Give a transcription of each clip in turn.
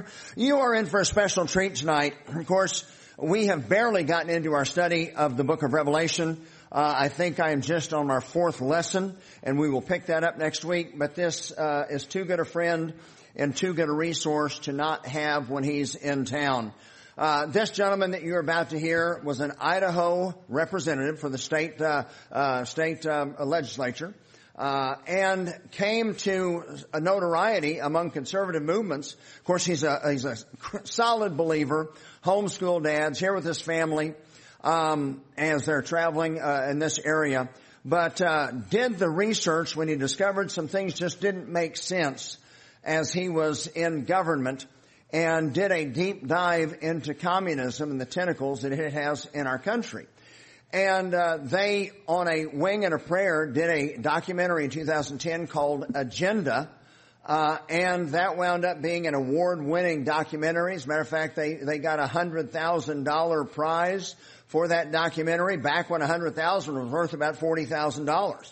You are in for a special treat tonight. Of course, we have barely gotten into our study of the book of Revelation. I think I am just on our fourth lesson, and we will pick that up next week. But this is too good a friend and too good a resource to not have when he's in town. This gentleman that you're about to hear was an Idaho representative for the state legislature. And came to a notoriety among conservative movements. Of course, he's a solid believer, homeschool dads here with his family, as they're traveling, in this area. But, did the research when he discovered some things just didn't make sense as he was in government, and did a deep dive into communism and the tentacles that it has in our country. And they, on a wing and a prayer, did a documentary in 2010 called Agenda, and that wound up being an award-winning documentary. As a matter of fact, they got a $100,000 prize for that documentary back when $100,000 was worth about $40,000.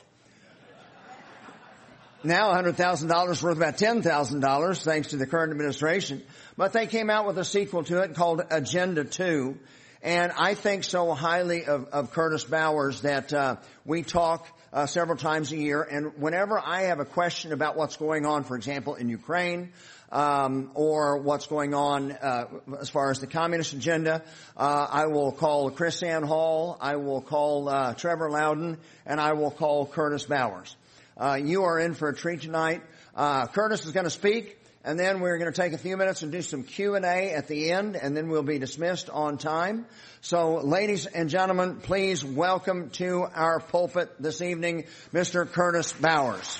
Now $100,000 is worth about $10,000 thanks to the current administration. But they came out with a sequel to it called Agenda 2. And I think so highly of Curtis Bowers that we talk several times a year. And whenever I have a question about what's going on, for example, in Ukraine, or what's going on as far as the communist agenda, I will call Chris Ann Hall, I will call Trevor Loudon, and I will call Curtis Bowers. You are in for a treat tonight. Curtis is going to speak. And then we're going to take a few minutes and do some Q&A at the end, and then we'll be dismissed on time. So, ladies and gentlemen, please welcome to our pulpit this evening, Mr. Curtis Bowers.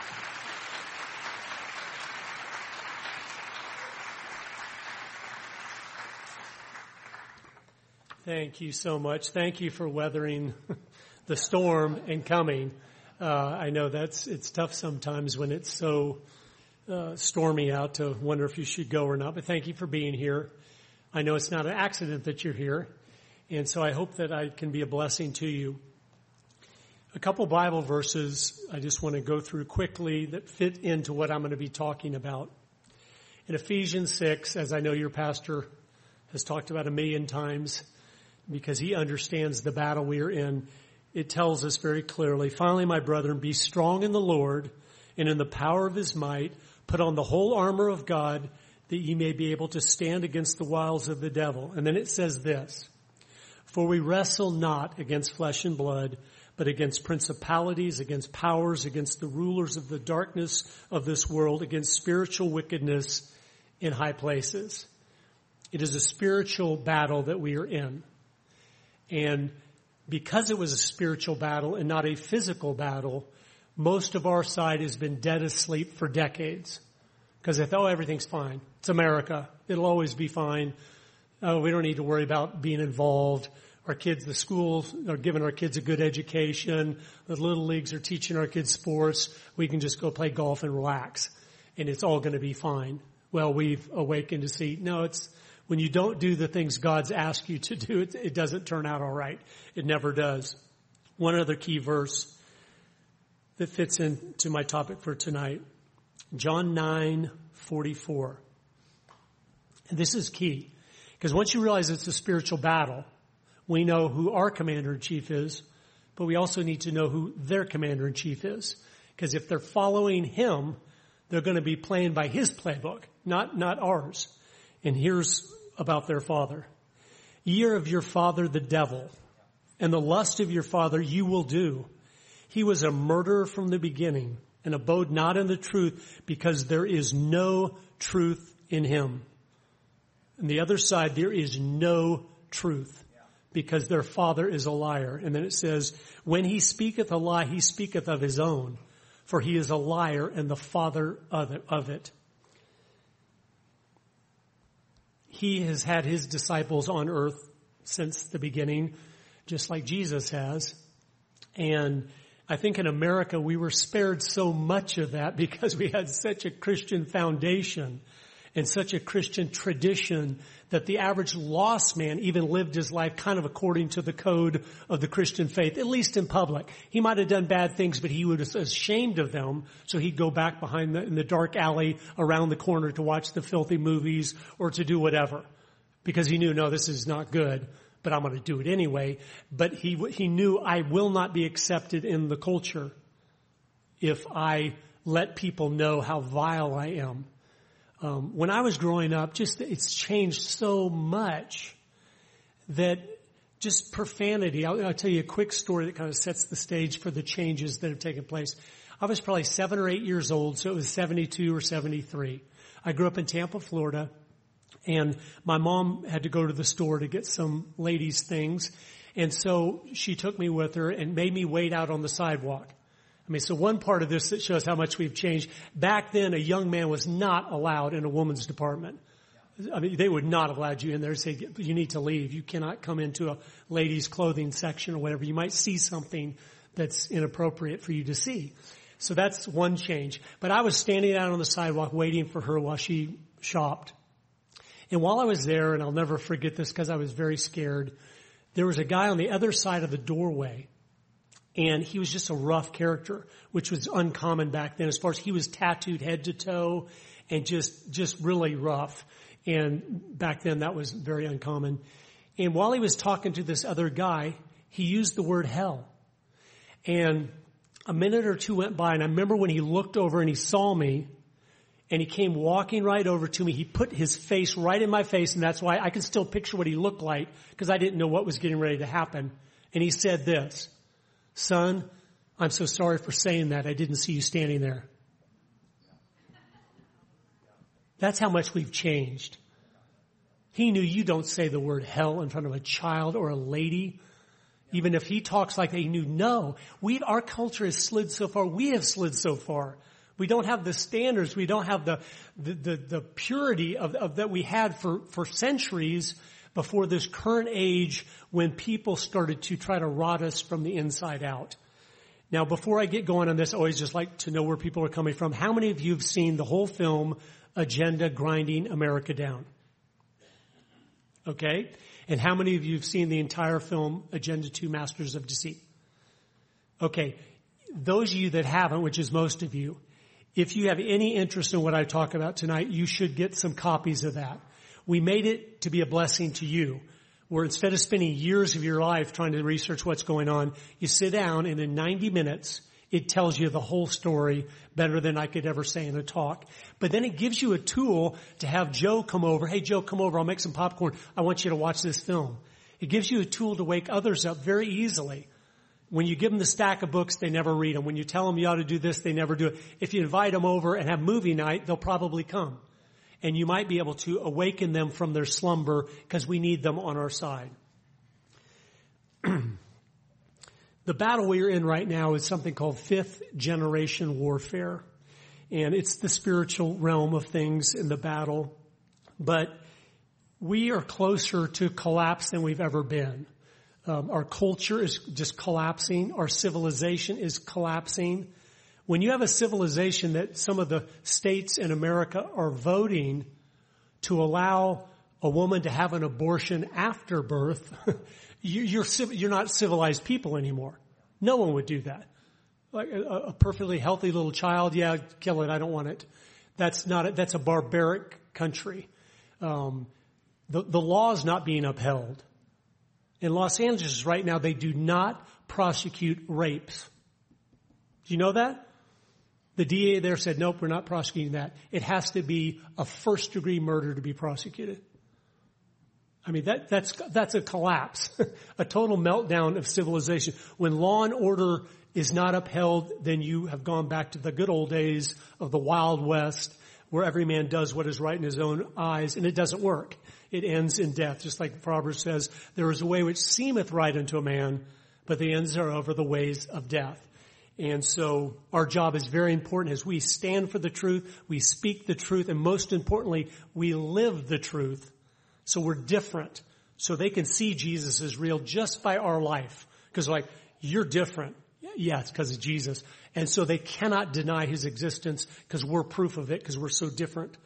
Thank you so much. Thank you for weathering the storm and coming. I know it's tough sometimes when it's so stormy out to wonder if you should go or not, but thank you for being here. I know it's not an accident that you're here, and so I hope that I can be a blessing to you. A couple Bible verses I just want to go through quickly that fit into what I'm going to be talking about. In Ephesians 6, as I know your pastor has talked about 1,000,000 times, because he understands the battle we are in, it tells us very clearly, finally, my brethren, be strong in the Lord and in the power of his might. Put on the whole armor of God that ye may be able to stand against the wiles of the devil. And then it says this, for we wrestle not against flesh and blood, but against principalities, against powers, against the rulers of the darkness of this world, against spiritual wickedness in high places. It is a spiritual battle that we are in. And because it was a spiritual battle and not a physical battle, most of our side has been dead asleep for decades. Because they thought, everything's fine. It's America. It'll always be fine. We don't need to worry about being involved. Our kids, the schools are giving our kids a good education. The little leagues are teaching our kids sports. We can just go play golf and relax. And it's all going to be fine. Well, we've awakened to see, no, it's when you don't do the things God's asked you to do, it doesn't turn out all right. It never does. One other key verse that fits into my topic for tonight. John 9:44. And this is key. Because once you realize it's a spiritual battle, we know who our commander-in-chief is, but we also need to know who their commander-in-chief is. Because if they're following him, they're going to be playing by his playbook, not ours. And here's about their father. Ye are of your father the devil, and the lust of your father you will do. He was a murderer from the beginning and abode not in the truth because there is no truth in him. On the other side, there is no truth because their father is a liar. And then it says, when he speaketh a lie, he speaketh of his own, for he is a liar and the father of it. He has had his disciples on earth since the beginning, just like Jesus has. And I think in America we were spared so much of that because we had such a Christian foundation. and such a Christian tradition that the average lost man even lived his life kind of according to the code of the Christian faith, at least in public. He might have done bad things, but he was ashamed of them, so he'd go back behind in the dark alley around the corner to watch the filthy movies or to do whatever, because he knew, no, this is not good, but I'm going to do it anyway. But he knew, I will not be accepted in the culture if I let people know how vile I am. When I was growing up, it's changed so much that just profanity. I'll tell you a quick story that kind of sets the stage for the changes that have taken place. I was probably 7 or 8 years old, so it was 72 or 73. I grew up in Tampa, Florida, and my mom had to go to the store to get some ladies' things, and so she took me with her and made me wait out on the sidewalk. I mean, so one part of this that shows how much we've changed. Back then, a young man was not allowed in a woman's department. I mean, they would not have allowed you in there and say, you need to leave. You cannot come into a ladies' clothing section or whatever. You might see something that's inappropriate for you to see. So that's one change. But I was standing out on the sidewalk waiting for her while she shopped. And while I was there, and I'll never forget this because I was very scared, there was a guy on the other side of the doorway. And he was just a rough character, which was uncommon back then as far as he was tattooed head to toe and just really rough. And back then that was very uncommon. And while he was talking to this other guy, he used the word hell. And a minute or two went by, and I remember when he looked over and he saw me, and he came walking right over to me. He put his face right in my face, and that's why I can still picture what he looked like because I didn't know what was getting ready to happen. And he said this, "Son, I'm so sorry for saying that. I didn't see you standing there." That's how much we've changed. He knew you don't say the word hell in front of a child or a lady. Even if he talks like that, he knew, no. Our culture has slid so far. We have slid so far. We don't have the standards. We don't have the purity of that we had for centuries before this current age when people started to try to rot us from the inside out. Now, before I get going on this, I always just like to know where people are coming from. How many of you have seen the whole film, Agenda Grinding America Down? Okay? And how many of you have seen the entire film, Agenda 2, Masters of Deceit? Okay. Those of you that haven't, which is most of you, if you have any interest in what I talk about tonight, you should get some copies of that. We made it to be a blessing to you, where instead of spending years of your life trying to research what's going on, you sit down and in 90 minutes, it tells you the whole story better than I could ever say in a talk. But then it gives you a tool to have Joe come over. Hey, Joe, come over. I'll make some popcorn. I want you to watch this film. It gives you a tool to wake others up very easily. When you give them the stack of books, they never read them. When you tell them you ought to do this, they never do it. If you invite them over and have movie night, they'll probably come. And you might be able to awaken them from their slumber because we need them on our side. The battle we're in right now is something called fifth generation warfare. And it's the spiritual realm of things in the battle. But we are closer to collapse than we've ever been. Our culture is just collapsing. Our civilization is collapsing. When you have a civilization that some of the states in America are voting to allow a woman to have an abortion after birth, you're not civilized people anymore. No one would do that. Like a perfectly healthy little child, yeah, kill it. I don't want it. That's a barbaric country. The law is not being upheld. In Los Angeles right now, they do not prosecute rapes. Do you know that? The DA there said, nope, we're not prosecuting that. It has to be a first-degree murder to be prosecuted. I mean, that's a collapse, a total meltdown of civilization. When law and order is not upheld, then you have gone back to the good old days of the Wild West, where every man does what is right in his own eyes, and it doesn't work. It ends in death, just like Proverbs says, there is a way which seemeth right unto a man, but the ends are over the ways of death. And so our job is very important as we stand for the truth, we speak the truth, and most importantly, we live the truth. So we're different. So they can see Jesus is real just by our life. Because like, you're different. Yeah, it's because of Jesus. And so they cannot deny his existence because we're proof of it because we're so different.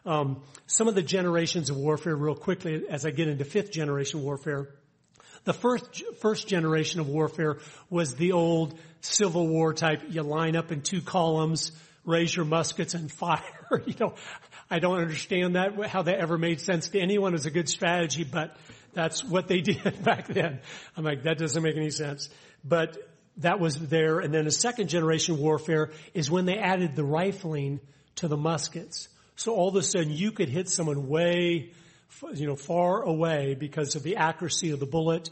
Some of the generations of warfare real quickly as I get into fifth generation warfare. The first generation of warfare was the old Civil War type. You line up in two columns, raise your muskets and fire. I don't understand that, how that ever made sense to anyone as a good strategy, but that's what they did back then. I'm like, that doesn't make any sense. But that was there. And then a second generation warfare is when they added the rifling to the muskets. So all of a sudden you could hit someone way, far away because of the accuracy of the bullet.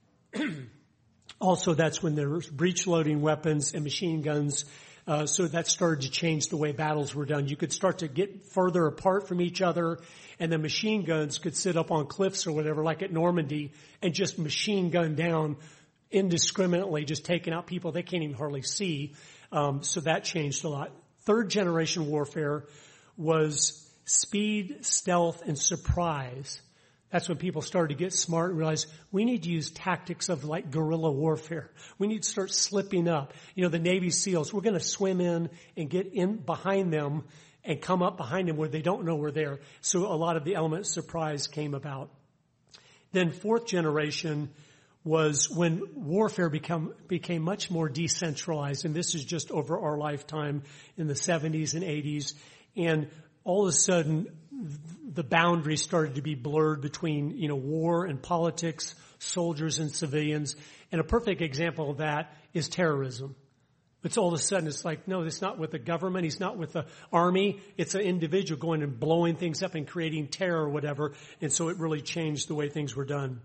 Also, that's when there was breech loading weapons and machine guns. So that started to change the way battles were done. You could start to get further apart from each other, and the machine guns could sit up on cliffs or whatever, like at Normandy, and just machine gun down indiscriminately, just taking out people they can't even hardly see. So that changed a lot. Third generation warfare was speed, stealth, and surprise. That's when people started to get smart and realize we need to use tactics of like guerrilla warfare. We need to start slipping up. The Navy SEALs, we're going to swim in and get in behind them and come up behind them where they don't know we're there. So a lot of the element of surprise came about. Then fourth generation was when warfare became much more decentralized, and this is just over our lifetime in the 70s and 80s. And all of a sudden, the boundaries started to be blurred between, war and politics, soldiers and civilians. And a perfect example of that is terrorism. It's all of a sudden, it's like, no, it's not with the government. He's not with the army. It's an individual going and blowing things up and creating terror or whatever. And so it really changed the way things were done.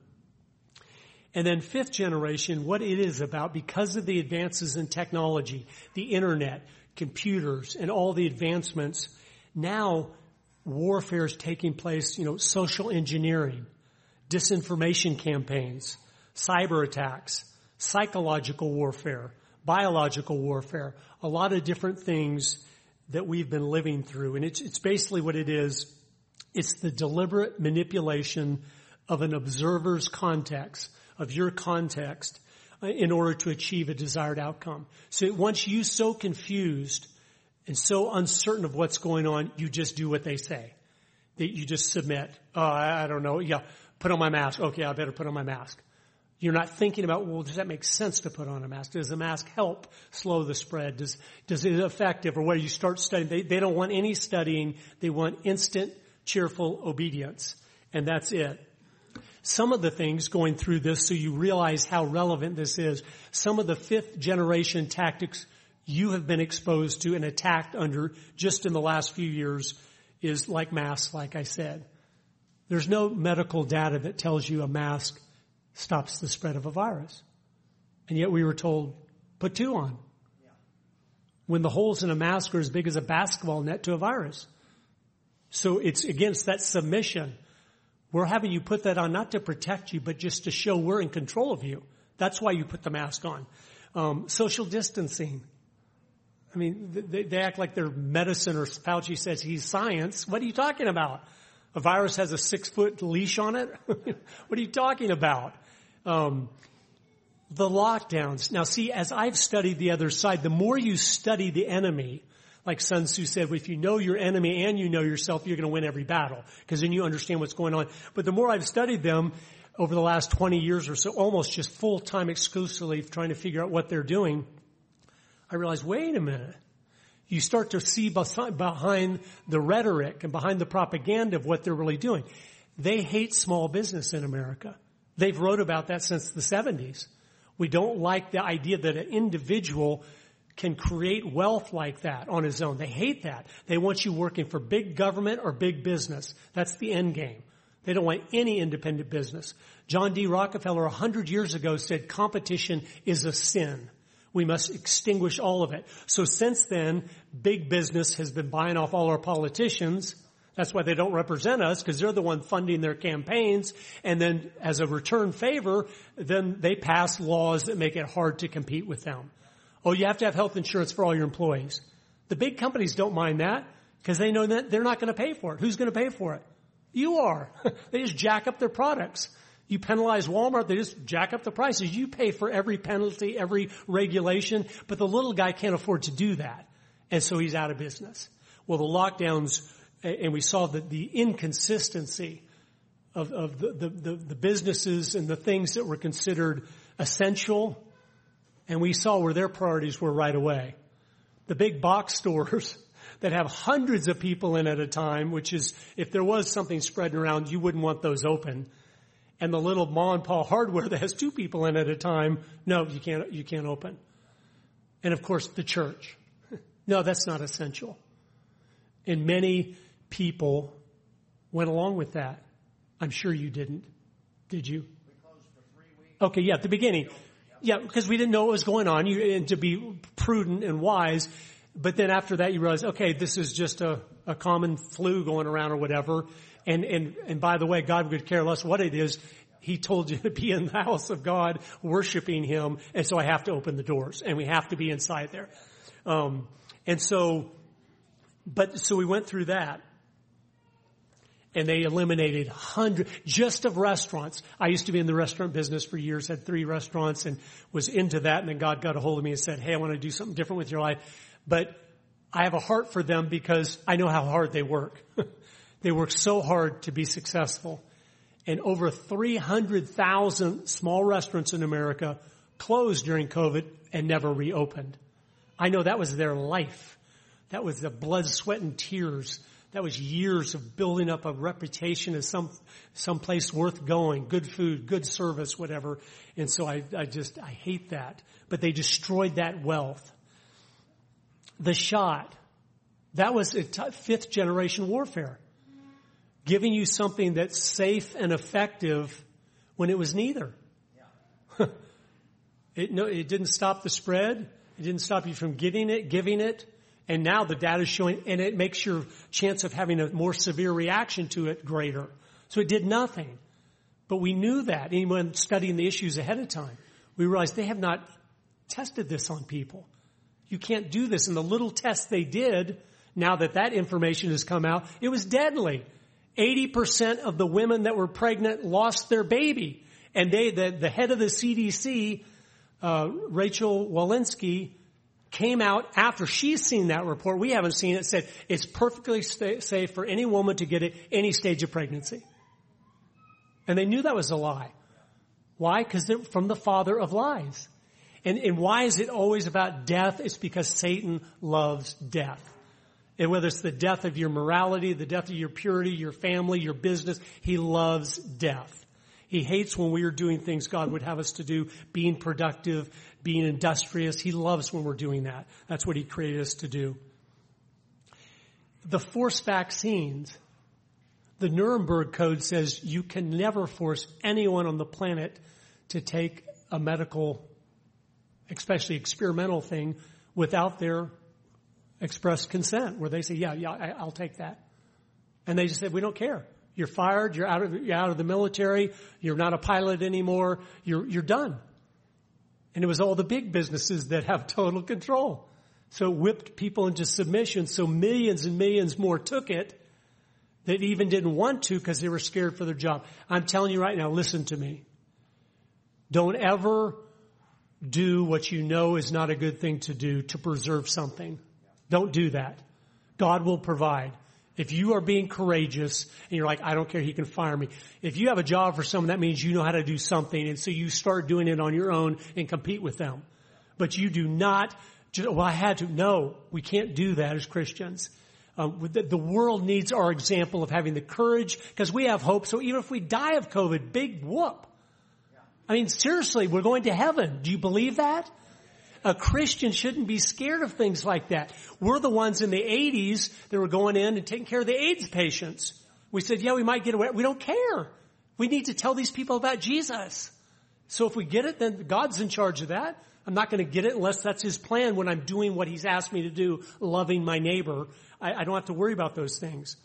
And then fifth generation, what it is about, because of the advances in technology, the internet, computers, and all the advancements, now warfare is taking place, social engineering, disinformation campaigns, cyber attacks, psychological warfare, biological warfare, a lot of different things that we've been living through. And it's basically what it is. It's the deliberate manipulation of an observer's context, of your context, in order to achieve a desired outcome. So once you so confused and so uncertain of what's going on, you just do what they say. That you just submit. Oh, I don't know. Yeah, put on my mask. Okay, I better put on my mask. You're not thinking about, well, does that make sense to put on a mask? Does the mask help slow the spread? Does it effective? Or where you start studying, they don't want any studying. They want instant, cheerful obedience. And that's it. Some of the things going through this, so you realize how relevant this is, some of the fifth generation tactics you have been exposed to and attacked under just in the last few years is like masks, like I said. There's no medical data that tells you a mask stops the spread of a virus. And yet we were told, put two on. When the holes in a mask are as big as a basketball net to a virus. So it's against that submission. We're having you put that on not to protect you, but just to show we're in control of you. That's why you put the mask on. Social distancing. I mean, they act like they're medicine, or Fauci says he's science. What are you talking about? A virus has a 6-foot leash on it? What are you talking about? The lockdowns. Now see, as I've studied the other side, the more you study the enemy, like Sun Tzu said, if you know your enemy and you know yourself, you're going to win every battle, because then you understand what's going on. But the more I've studied them over the last 20 years or so, almost just full-time exclusively trying to figure out what they're doing, I realized, wait a minute. You start to see behind the rhetoric and behind the propaganda of what they're really doing. They hate small business in America. They've wrote about that since the 70s. We don't like the idea that an individual can create wealth like that on his own. They hate that. They want you working for big government or big business. That's the end game. They don't want any independent business. John D. Rockefeller 100 years ago said competition is a sin. We must extinguish all of it. So since then, big business has been buying off all our politicians. That's why they don't represent us, because they're the one funding their campaigns. And then as a return favor, then they pass laws that make it hard to compete with them. Oh, you have to have health insurance for all your employees. The big companies don't mind that, because they know that they're not going to pay for it. Who's going to pay for it? You are. They just jack up their products. You penalize Walmart, they just jack up the prices. You pay for every penalty, every regulation, but the little guy can't afford to do that. And so he's out of business. Well, the lockdowns and we saw the inconsistency of the businesses and the things that were considered essential, and we saw where their priorities were right away. The big box stores that have hundreds of people in at a time, which is, if there was something spreading around, you wouldn't want those open. And the little Ma and Pa hardware that has 2 people in at a time, no, you can't open. And of course, the church. No, that's not essential. And many people went along with that. I'm sure you didn't. Did you? We closed for 3 weeks. Okay, yeah, at the beginning. Yeah, because we didn't know what was going on, and to be prudent and wise. But then after that, you realize, okay, this is just a common flu going around or whatever. And by the way, God would care less what it is. He told you to be in the house of God, worshiping Him, and so I have to open the doors, and we have to be inside there. So we went through that, and they eliminated hundreds just of restaurants. I used to be in the restaurant business for years, had 3 restaurants, and was into that, and then God got a hold of me and said, hey, I want to do something different with your life. But I have a heart for them because I know how hard they work. They work so hard to be successful. And over 300,000 small restaurants in America closed during COVID and never reopened. I know that was their life. That was the blood, sweat, and tears. That was years of building up a reputation as some place worth going, good food, good service, whatever. And so I hate that. But they destroyed that wealth. The shot, that was 5th generation warfare. Giving you something that's safe and effective when it was neither. Yeah. It didn't stop the spread. It didn't stop you from giving it. And now the data is showing, and it makes your chance of having a more severe reaction to it greater. So it did nothing. But we knew that. Anyone studying the issues ahead of time, we realized they have not tested this on people. You can't do this. And the little tests they did, now that information has come out, it was deadly. 80% of the women that were pregnant lost their baby. And the head of the CDC, Rachel Walensky, came out after she's seen that report. We haven't seen it. Said it's perfectly safe for any woman to get it any stage of pregnancy. And they knew that was a lie. Why? Because they're from the father of lies. And why is it always about death? It's because Satan loves death. And whether it's the death of your morality, the death of your purity, your family, your business, he loves death. He hates when we are doing things God would have us to do, being productive, being industrious. He loves when we're doing that. That's what he created us to do. The forced vaccines, the Nuremberg Code says you can never force anyone on the planet to take a medical, especially experimental thing, without their express consent, where they say, yeah, I'll take that. And they just said, we don't care. You're fired. You're out of the military. You're not a pilot anymore. You're done. And it was all the big businesses that have total control. So it whipped people into submission. So millions and millions more took it that even didn't want to because they were scared for their job. I'm telling you right now, listen to me. Don't ever do what you know is not a good thing to do to preserve something. Don't do that. God will provide. If you are being courageous and you're like, I don't care, he can fire me. If you have a job for someone, that means you know how to do something. And so you start doing it on your own and compete with them. But you do not, I had to. No, we can't do that as Christians. The world needs our example of having the courage because we have hope. So even if we die of COVID, big whoop. I mean, seriously, we're going to heaven. Do you believe that? A Christian shouldn't be scared of things like that. We're the ones in the 80s that were going in and taking care of the AIDS patients. We said, yeah, we might get away. We don't care. We need to tell these people about Jesus. So if we get it, then God's in charge of that. I'm not going to get it unless that's his plan when I'm doing what he's asked me to do, loving my neighbor. I don't have to worry about those things.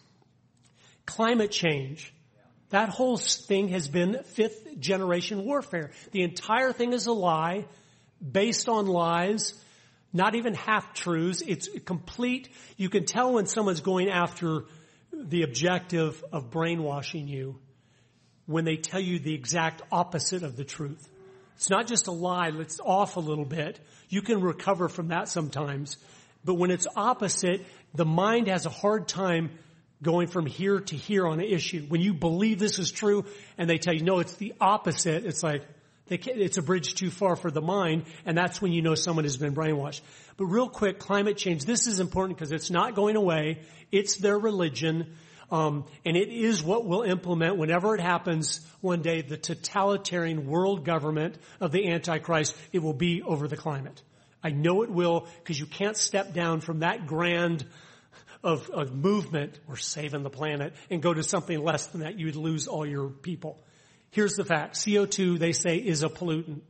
Climate change. That whole thing has been 5th generation warfare. The entire thing is a lie. Based on lies, not even half-truths. It's complete. You can tell when someone's going after the objective of brainwashing you when they tell you the exact opposite of the truth. It's not just a lie that's off a little bit. You can recover from that sometimes. But when it's opposite, the mind has a hard time going from here to here on an issue. When you believe this is true and they tell you, no, it's the opposite, it's like, it's a bridge too far for the mind, and that's when you know someone has been brainwashed. But real quick, climate change, this is important because it's not going away. It's their religion, and it is what we'll implement whenever it happens one day, the totalitarian world government of the Antichrist. It will be over the climate. I know it will, because you can't step down from that grand of movement, we're saving the planet, and go to something less than that. You would lose all your people. Here's the fact. CO2, they say, is a pollutant.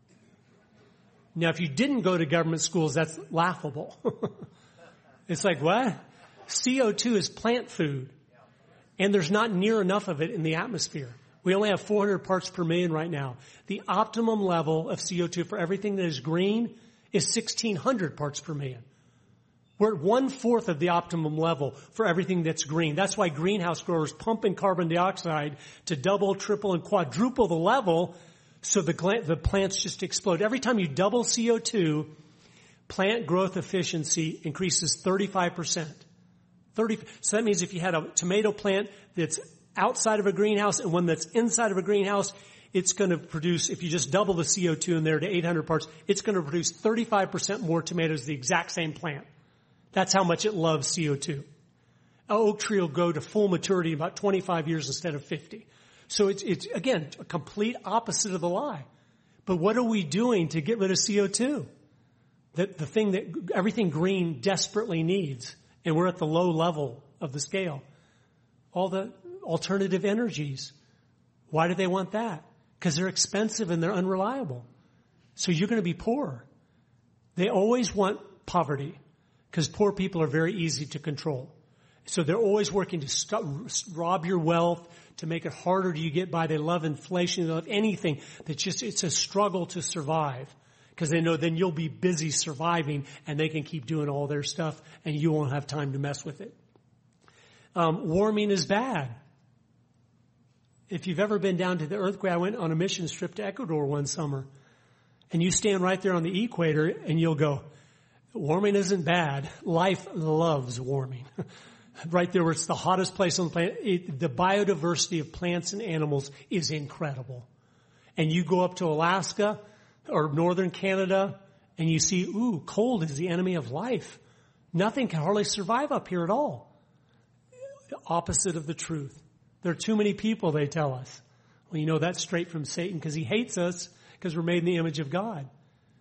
Now, if you didn't go to government schools, that's laughable. It's like, what? CO2 is plant food. And there's not near enough of it in the atmosphere. We only have 400 parts per million right now. The optimum level of CO2 for everything that is green is 1,600 parts per million. We're at 1/4 of the optimum level for everything that's green. That's why greenhouse growers pump in carbon dioxide to double, triple, and quadruple the level so the plants just explode. Every time you double CO2, plant growth efficiency increases 35%. So that means if you had a tomato plant that's outside of a greenhouse and one that's inside of a greenhouse, it's going to produce, if you just double the CO2 in there to 800 parts, it's going to produce 35% more tomatoes, the exact same plant. That's how much it loves CO2. An oak tree will go to full maturity in about 25 years instead of 50. So it's again, a complete opposite of the lie. But what are we doing to get rid of CO2? The thing that everything green desperately needs. And we're at the low level of the scale. All the alternative energies. Why do they want that? Because they're expensive and they're unreliable. So you're going to be poor. They always want poverty. Because poor people are very easy to control. So they're always working to rob your wealth, to make it harder to get by. They love inflation. They love anything it's a struggle to survive. Because they know then you'll be busy surviving and they can keep doing all their stuff and you won't have time to mess with it. Warming is bad. If you've ever been down to the earthquake, I went on a mission trip to Ecuador one summer. And you stand right there on the equator and you'll go, warming isn't bad. Life loves warming. Right there where it's the hottest place on the planet. The biodiversity of plants and animals is incredible. And you go up to Alaska or northern Canada and you see, cold is the enemy of life. Nothing can hardly survive up here at all. The opposite of the truth. There are too many people, they tell us. Well, you know that's straight from Satan because he hates us because we're made in the image of God.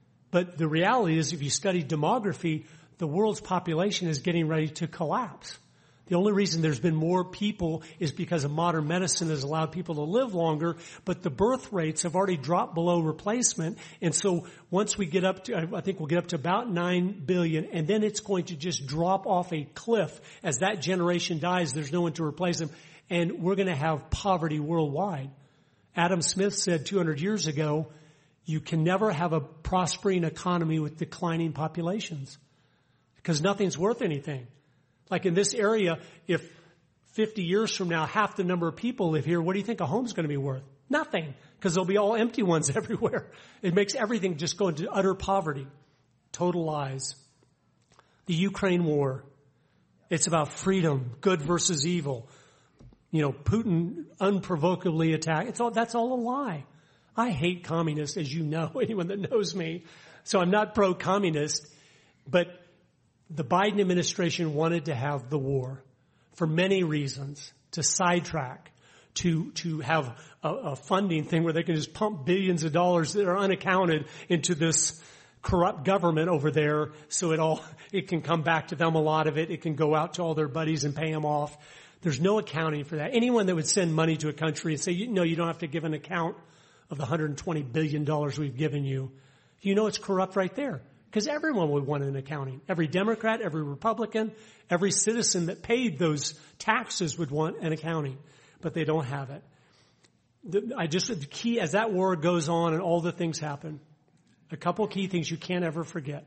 But the reality is, if you study demography, the world's population is getting ready to collapse. The only reason there's been more people is because of modern medicine has allowed people to live longer, but the birth rates have already dropped below replacement. And so once we get up to, I think we'll get up to about 9 billion, and then it's going to just drop off a cliff. As that generation dies, there's no one to replace them, and we're going to have poverty worldwide. Adam Smith said 200 years ago, you can never have a prospering economy with declining populations because nothing's worth anything. Like in this area, if 50 years from now, half the number of people live here, what do you think a home's going to be worth? Nothing, because there'll be all empty ones everywhere. It makes everything just go into utter poverty. Total lies. The Ukraine war. It's about freedom, good versus evil. You know, Putin unprovocably attacked. That's all a lie. I hate communists, as you know, anyone that knows me. So I'm not pro-communist, but the Biden administration wanted to have the war for many reasons, to sidetrack, to have a funding thing where they can just pump billions of dollars that are unaccounted into this corrupt government over there so it can come back to them, a lot of it. It can go out to all their buddies and pay them off. There's no accounting for that. Anyone that would send money to a country and say, you don't have to give an account of the $120 billion we've given you, you know it's corrupt right there. Because everyone would want an accounting. Every Democrat, every Republican, every citizen that paid those taxes would want an accounting. But they don't have it. The key, as that war goes on and all the things happen, a couple key things you can't ever forget.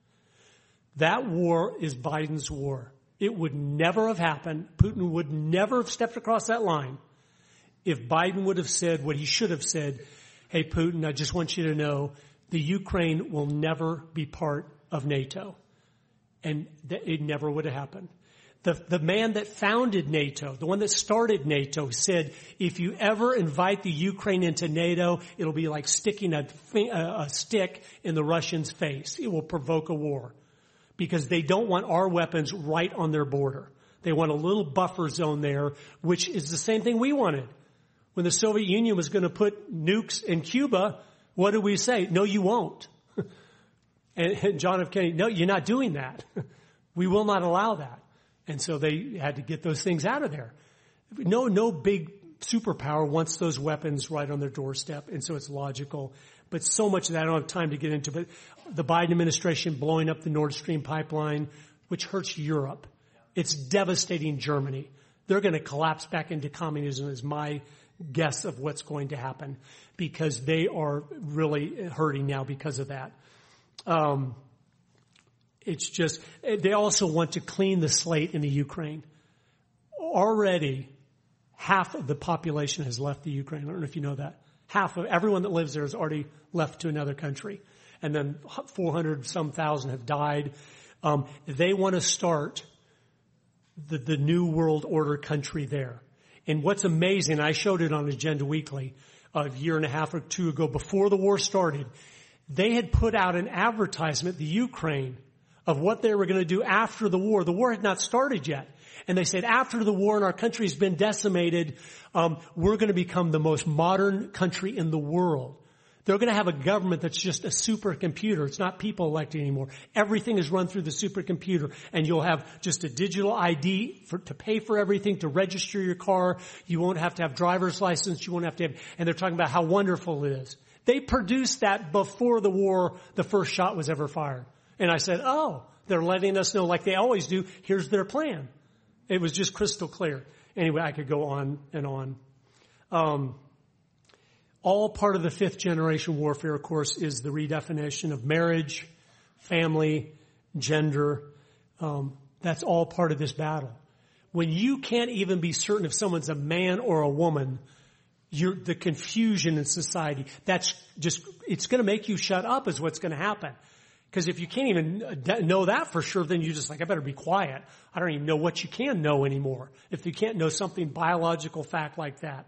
That war is Biden's war. It would never have happened. Putin would never have stepped across that line if Biden would have said what he should have said. Hey, Putin, I just want you to know the Ukraine will never be part of NATO. And it never would have happened. The man that founded NATO, the one that started NATO, said, if you ever invite the Ukraine into NATO, it'll be like sticking a stick in the Russians' face. It will provoke a war because they don't want our weapons right on their border. They want a little buffer zone there, which is the same thing we wanted. When the Soviet Union was going to put nukes in Cuba, what did we say? No, you won't. And John F. Kennedy, no, you're not doing that. We will not allow that. And so they had to get those things out of there. No big superpower wants those weapons right on their doorstep. And so it's logical. But so much of that I don't have time to get into. But the Biden administration blowing up the Nord Stream pipeline, which hurts Europe. It's devastating Germany. They're going to collapse back into communism is my guess of what's going to happen because they are really hurting now because of that. It's just, they also want to clean the slate in the Ukraine. Already, half of the population has left the Ukraine. I don't know if you know that. Half of everyone that lives there has already left to another country. And then 400-some thousand have died. They want to start the New World Order country there. And what's amazing, I showed it on Agenda Weekly a year and a half or two ago before the war started. They had put out an advertisement, the Ukraine, of what they were going to do after the war. The war had not started yet. And they said, after the war and our country's been decimated, we're going to become the most modern country in the world. They're going to have a government that's just a supercomputer. It's not people elected anymore. Everything is run through the supercomputer. And you'll have just a digital ID to pay for everything, to register your car. You won't have to have driver's license. You won't have to have, and they're talking about how wonderful it is. They produced that before the war, the first shot was ever fired. And I said, oh, they're letting us know like they always do. Here's their plan. It was just crystal clear. Anyway, I could go on and on. All part of the fifth generation warfare, of course, is the redefinition of marriage, family, gender. That's all part of this battle. When you can't even be certain if someone's a man or a woman, the confusion in society, it's going to make you shut up is what's going to happen. Because if you can't even know that for sure, then you're just like, I better be quiet. I don't even know what you can know anymore. If you can't know something biological fact like that.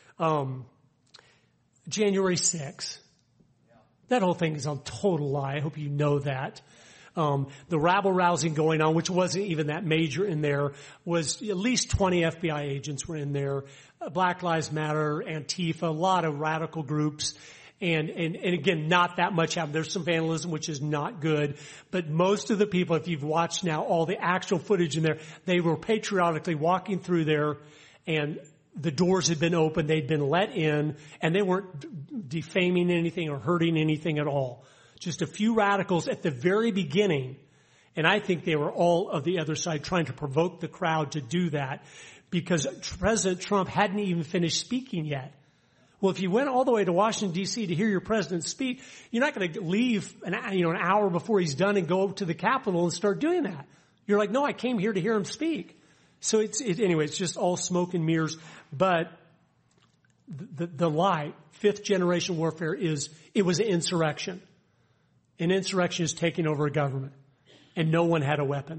January 6th. That whole thing is a total lie. I hope you know that. The rabble-rousing going on, which wasn't even that major in there, was at least 20 FBI agents were in there. Black Lives Matter, Antifa, a lot of radical groups. And again, not that much happened. There's some vandalism, which is not good. But most of the people, if you've watched now all the actual footage in there, they were patriotically walking through there and the doors had been opened, they'd been let in, and they weren't defaming anything or hurting anything at all. Just a few radicals at the very beginning, and I think they were all of the other side trying to provoke the crowd to do that because President Trump hadn't even finished speaking yet. Well, if you went all the way to Washington, D.C. to hear your president speak, you're not going to leave an hour before he's done and go to the Capitol and start doing that. You're like, no, I came here to hear him speak. So anyway, it's just all smoke and mirrors. But the lie, fifth generation warfare it was an insurrection. An insurrection is taking over a government. And no one had a weapon.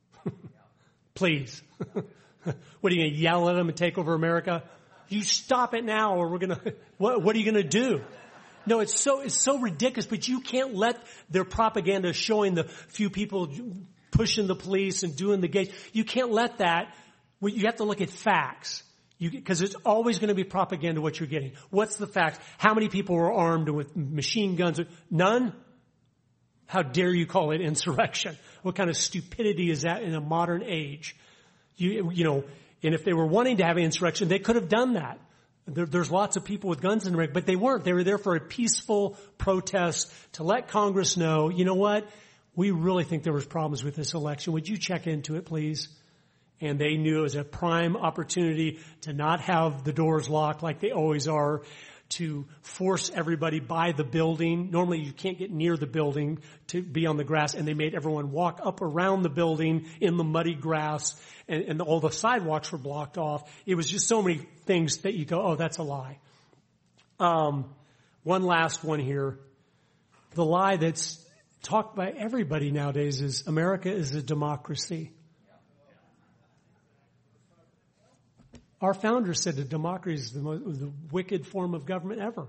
Please. What, are you going to yell at them and take over America? You stop it now or we're going to, what are you going to do? No, it's so ridiculous, but you can't let their propaganda showing the few people pushing the police and doing the gates. You can't let that. You have to look at facts. Because it's always going to be propaganda what you're getting. What's the facts? How many people were armed with machine guns? None? How dare you call it insurrection? What kind of stupidity is that in a modern age? And if they were wanting to have an insurrection, they could have done that. There's lots of people with guns in America, but they weren't. They were there for a peaceful protest to let Congress know, you know what? We really think there was problems with this election. Would you check into it, please? And they knew it was a prime opportunity to not have the doors locked like they always are, to force everybody by the building. Normally you can't get near the building to be on the grass, and they made everyone walk up around the building in the muddy grass, and all the sidewalks were blocked off. It was just so many things that you go, oh, that's a lie. One last one here. The lie that's talked by everybody nowadays is America is a democracy. Our founders said that democracy is the wicked form of government ever.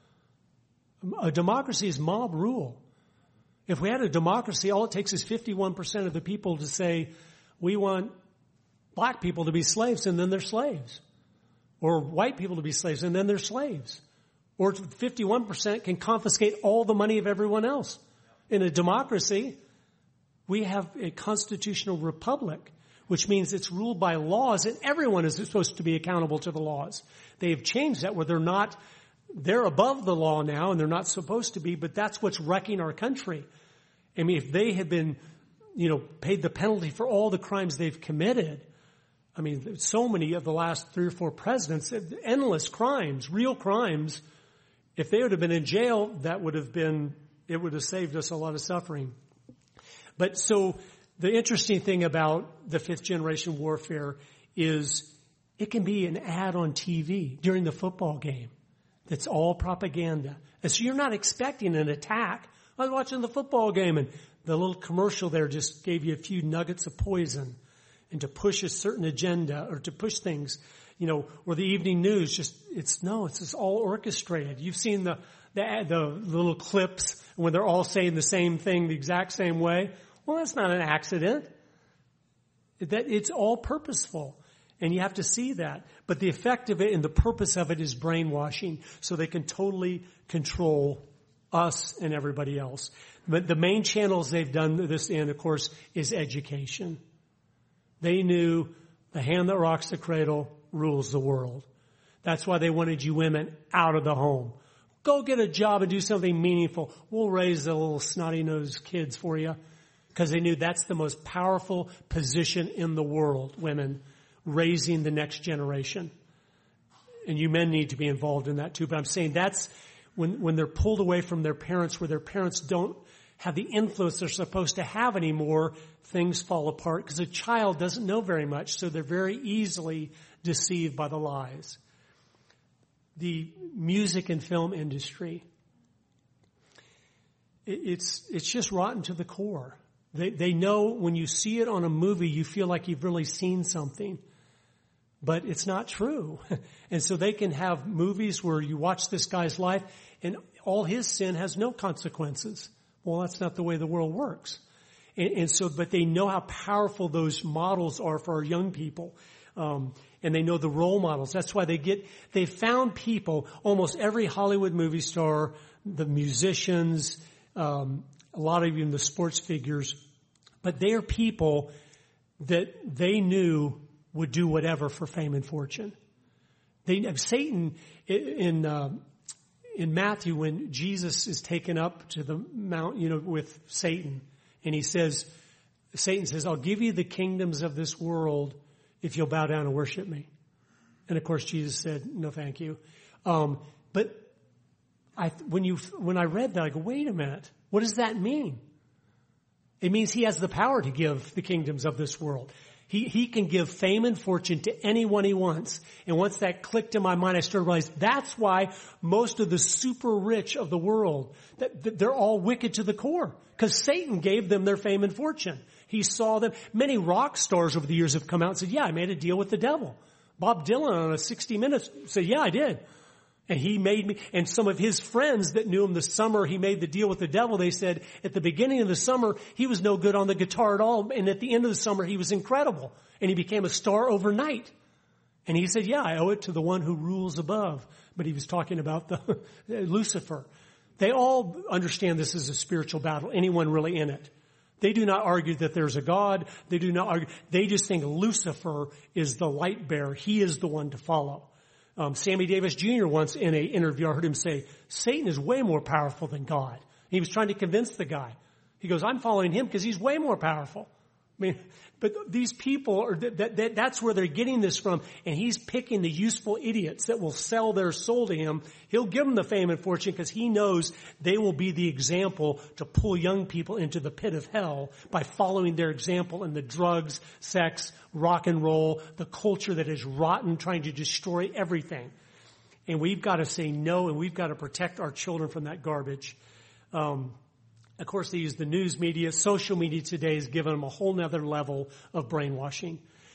A democracy is mob rule. If we had a democracy, all it takes is 51% of the people to say, we want black people to be slaves, and then they're slaves. Or white people to be slaves, and then they're slaves. Or 51% can confiscate all the money of everyone else. In a democracy, we have a constitutional republic, which means it's ruled by laws, and everyone is supposed to be accountable to the laws. They have changed that where they're above the law now, and they're not supposed to be, but that's what's wrecking our country. I mean, if they had been, paid the penalty for all the crimes they've committed, I mean, so many of the last 3 or 4 presidents, endless crimes, real crimes. If they would have been in jail, it would have saved us a lot of suffering. But so the interesting thing about the 5th generation warfare is it can be an ad on TV during the football game. That's all propaganda. And so you're not expecting an attack. I was watching the football game and the little commercial there just gave you a few nuggets of poison and to push a certain agenda or to push things, or the evening news it's just all orchestrated. You've seen the little clips when they're all saying the same thing the exact same way. Well, that's not an accident. It's all purposeful. And you have to see that. But the effect of it and the purpose of it is brainwashing so they can totally control us and everybody else. But the main channels they've done this in, of course, is education. They knew the hand that rocks the cradle rules the world. That's why they wanted you women out of the home. Go get a job and do something meaningful. We'll raise the little snotty-nosed kids for you. Because they knew that's the most powerful position in the world, women, raising the next generation. And you men need to be involved in that too. But I'm saying that's when they're pulled away from their parents, where their parents don't have the influence they're supposed to have anymore, things fall apart because a child doesn't know very much, so they're very easily deceived by the lies. The music and film industry, it's just rotten to the core. They know when you see it on a movie, you feel like you've really seen something. But it's not true. And so they can have movies where you watch this guy's life and all his sin has no consequences. Well, that's not the way the world works. But they know how powerful those models are for our young people. And they know the role models. That's why they found people, almost every Hollywood movie star, the musicians, a lot of even the sports figures, but they are people that they knew would do whatever for fame and fortune. Satan in Matthew, when Jesus is taken up to the mount, with Satan, and Satan says, I'll give you the kingdoms of this world if you'll bow down and worship me. And of course, Jesus said, no, thank you. But when I read that, I go, wait a minute. What does that mean? It means he has the power to give the kingdoms of this world. He can give fame and fortune to anyone he wants. And once that clicked in my mind, I started to realize that's why most of the super rich of the world, that they're all wicked to the core. Because Satan gave them their fame and fortune. He saw them. Many rock stars over the years have come out and said, yeah, I made a deal with the devil. Bob Dylan on a 60 Minutes said, yeah, I did. And he made me, and some of his friends that knew him the summer he made the deal with the devil, they said at the beginning of the summer, he was no good on the guitar at all. And at the end of the summer, he was incredible. And he became a star overnight. And he said, yeah, I owe it to the one who rules above. But he was talking about the Lucifer. They all understand this is a spiritual battle. Anyone really in it. They do not argue that there's a God. They do not argue. They just think Lucifer is the light bearer. He is the one to follow. Sammy Davis Jr. once in an interview, I heard him say, Satan is way more powerful than God. He was trying to convince the guy. He goes, I'm following him because he's way more powerful. I mean, but these people, that's where they're getting this from. And he's picking the useful idiots that will sell their soul to him. He'll give them the fame and fortune because he knows they will be the example to pull young people into the pit of hell by following their example in the drugs, sex, rock and roll, the culture that is rotten, trying to destroy everything. And we've got to say no, and we've got to protect our children from that garbage. Of course, they use the news media. Social media today has given them a whole nother level of brainwashing.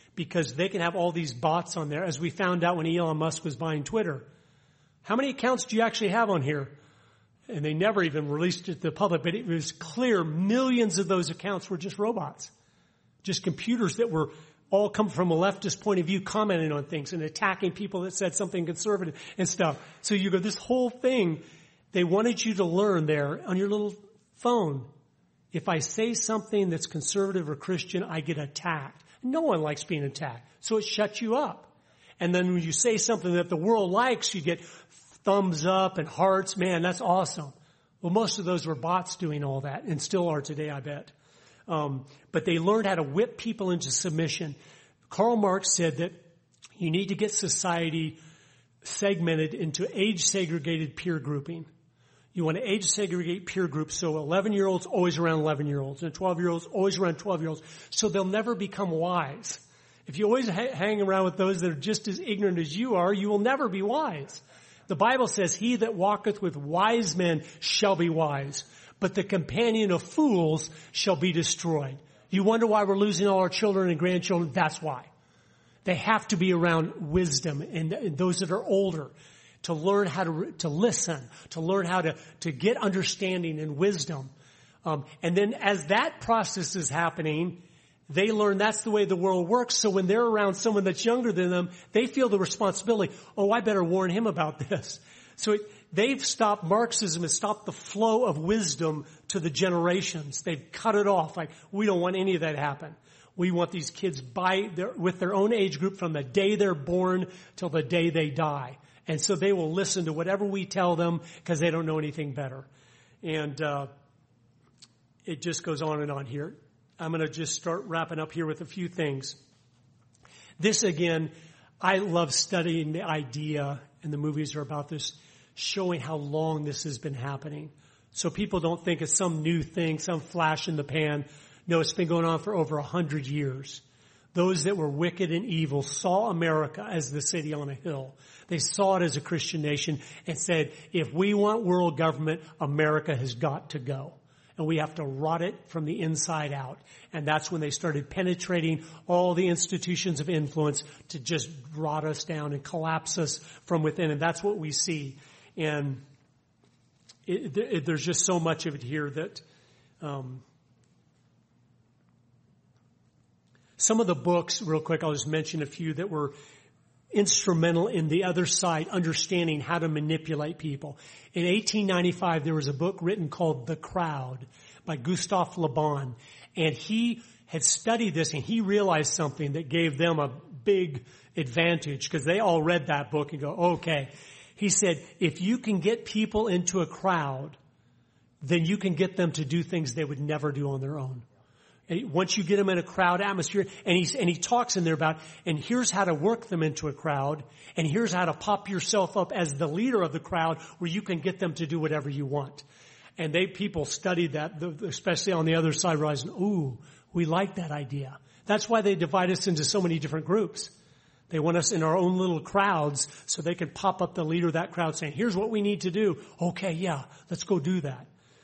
because they can have all these bots on there, as we found out when Elon Musk was buying Twitter. How many accounts do you actually have on here? And they never even released it to the public, but it was clear millions of those accounts were just robots. Just computers that were all come from a leftist point of view, commenting on things and attacking people that said something conservative and stuff. So you go, this whole thing, they wanted you to learn there on your little phone. If I say something that's conservative or Christian, I get attacked. No one likes being attacked. So it shuts you up. And then when you say something that the world likes, you get thumbs up and hearts. Man, that's awesome. Well, most of those were bots doing all that and still are today, I bet. But they learned how to whip people into submission. Karl Marx said that you need to get society segmented into age-segregated peer grouping. You want to age-segregate peer groups so 11-year-olds always around 11-year-olds and 12-year-olds always around 12-year-olds so they'll never become wise. If you always hang around with those that are just as ignorant as you are, you will never be wise. The Bible says, he that walketh with wise men shall be wise, but the companion of fools shall be destroyed. You wonder why we're losing all our children and grandchildren? That's why. They have to be around wisdom and those that are older to learn how to listen, to learn how to get understanding and wisdom. And then as that process is happening, they learn that's the way the world works. So when they're around someone that's younger than them, they feel the responsibility. Oh, I better warn him about this. So they've stopped, Marxism has stopped the flow of wisdom to the generations. They've cut it off. Like, we don't want any of that to happen. We want these kids with their own age group from the day they're born till the day they die. And so they will listen to whatever we tell them because they don't know anything better. And it just goes on and on here. I'm going to just start wrapping up here with a few things. This, again, I love studying the idea, and the movies are about this, showing how long this has been happening. So people don't think it's some new thing, some flash in the pan. No, it's been going on for over 100 years. Those that were wicked and evil saw America as the city on a hill. They saw it as a Christian nation and said, if we want world government, America has got to go. And we have to rot it from the inside out. And that's when they started penetrating all the institutions of influence to just rot us down and collapse us from within. And that's what we see. And there's just so much of it here that some of the books, real quick, I'll just mention a few that were instrumental in the other side, understanding how to manipulate people. In 1895, there was a book written called The Crowd by Gustave Le Bon. And he had studied this and he realized something that gave them a big advantage because they all read that book and go, okay. He said, if you can get people into a crowd, then you can get them to do things they would never do on their own. And once you get them in a crowd atmosphere, and he talks in there about, and here's how to work them into a crowd, and here's how to pop yourself up as the leader of the crowd where you can get them to do whatever you want. And people studied that, especially on the other side, realizing, ooh, we like that idea. That's why they divide us into so many different groups. They want us in our own little crowds so they can pop up the leader of that crowd saying, here's what we need to do. Okay, yeah, let's go do that.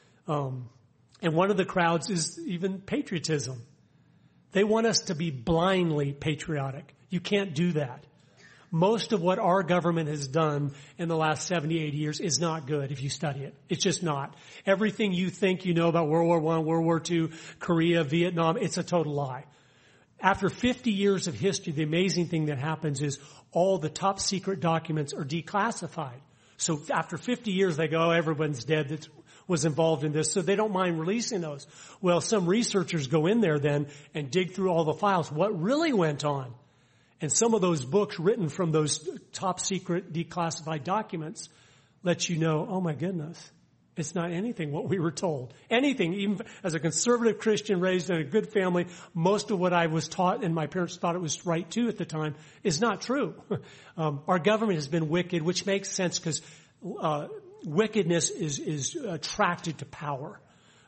And one of the crowds is even patriotism. They want us to be blindly patriotic. You can't do that. Most of what our government has done in the last 70, 80 years is not good if you study it. It's just not. Everything you think you know about World War I, World War II, Korea, Vietnam, it's a total lie. After 50 years of history, the amazing thing that happens is all the top secret documents are declassified. So after 50 years, they go, oh, everyone's dead that was involved in this, so they don't mind releasing those. Well, some researchers go in there then and dig through all the files. What really went on? And some of those books written from those top secret declassified documents let you know, oh my goodness, it's not anything what we were told. Anything, even as a conservative Christian raised in a good family, most of what I was taught and my parents thought it was right too at the time is not true. Our government has been wicked, which makes sense because wickedness is attracted to power.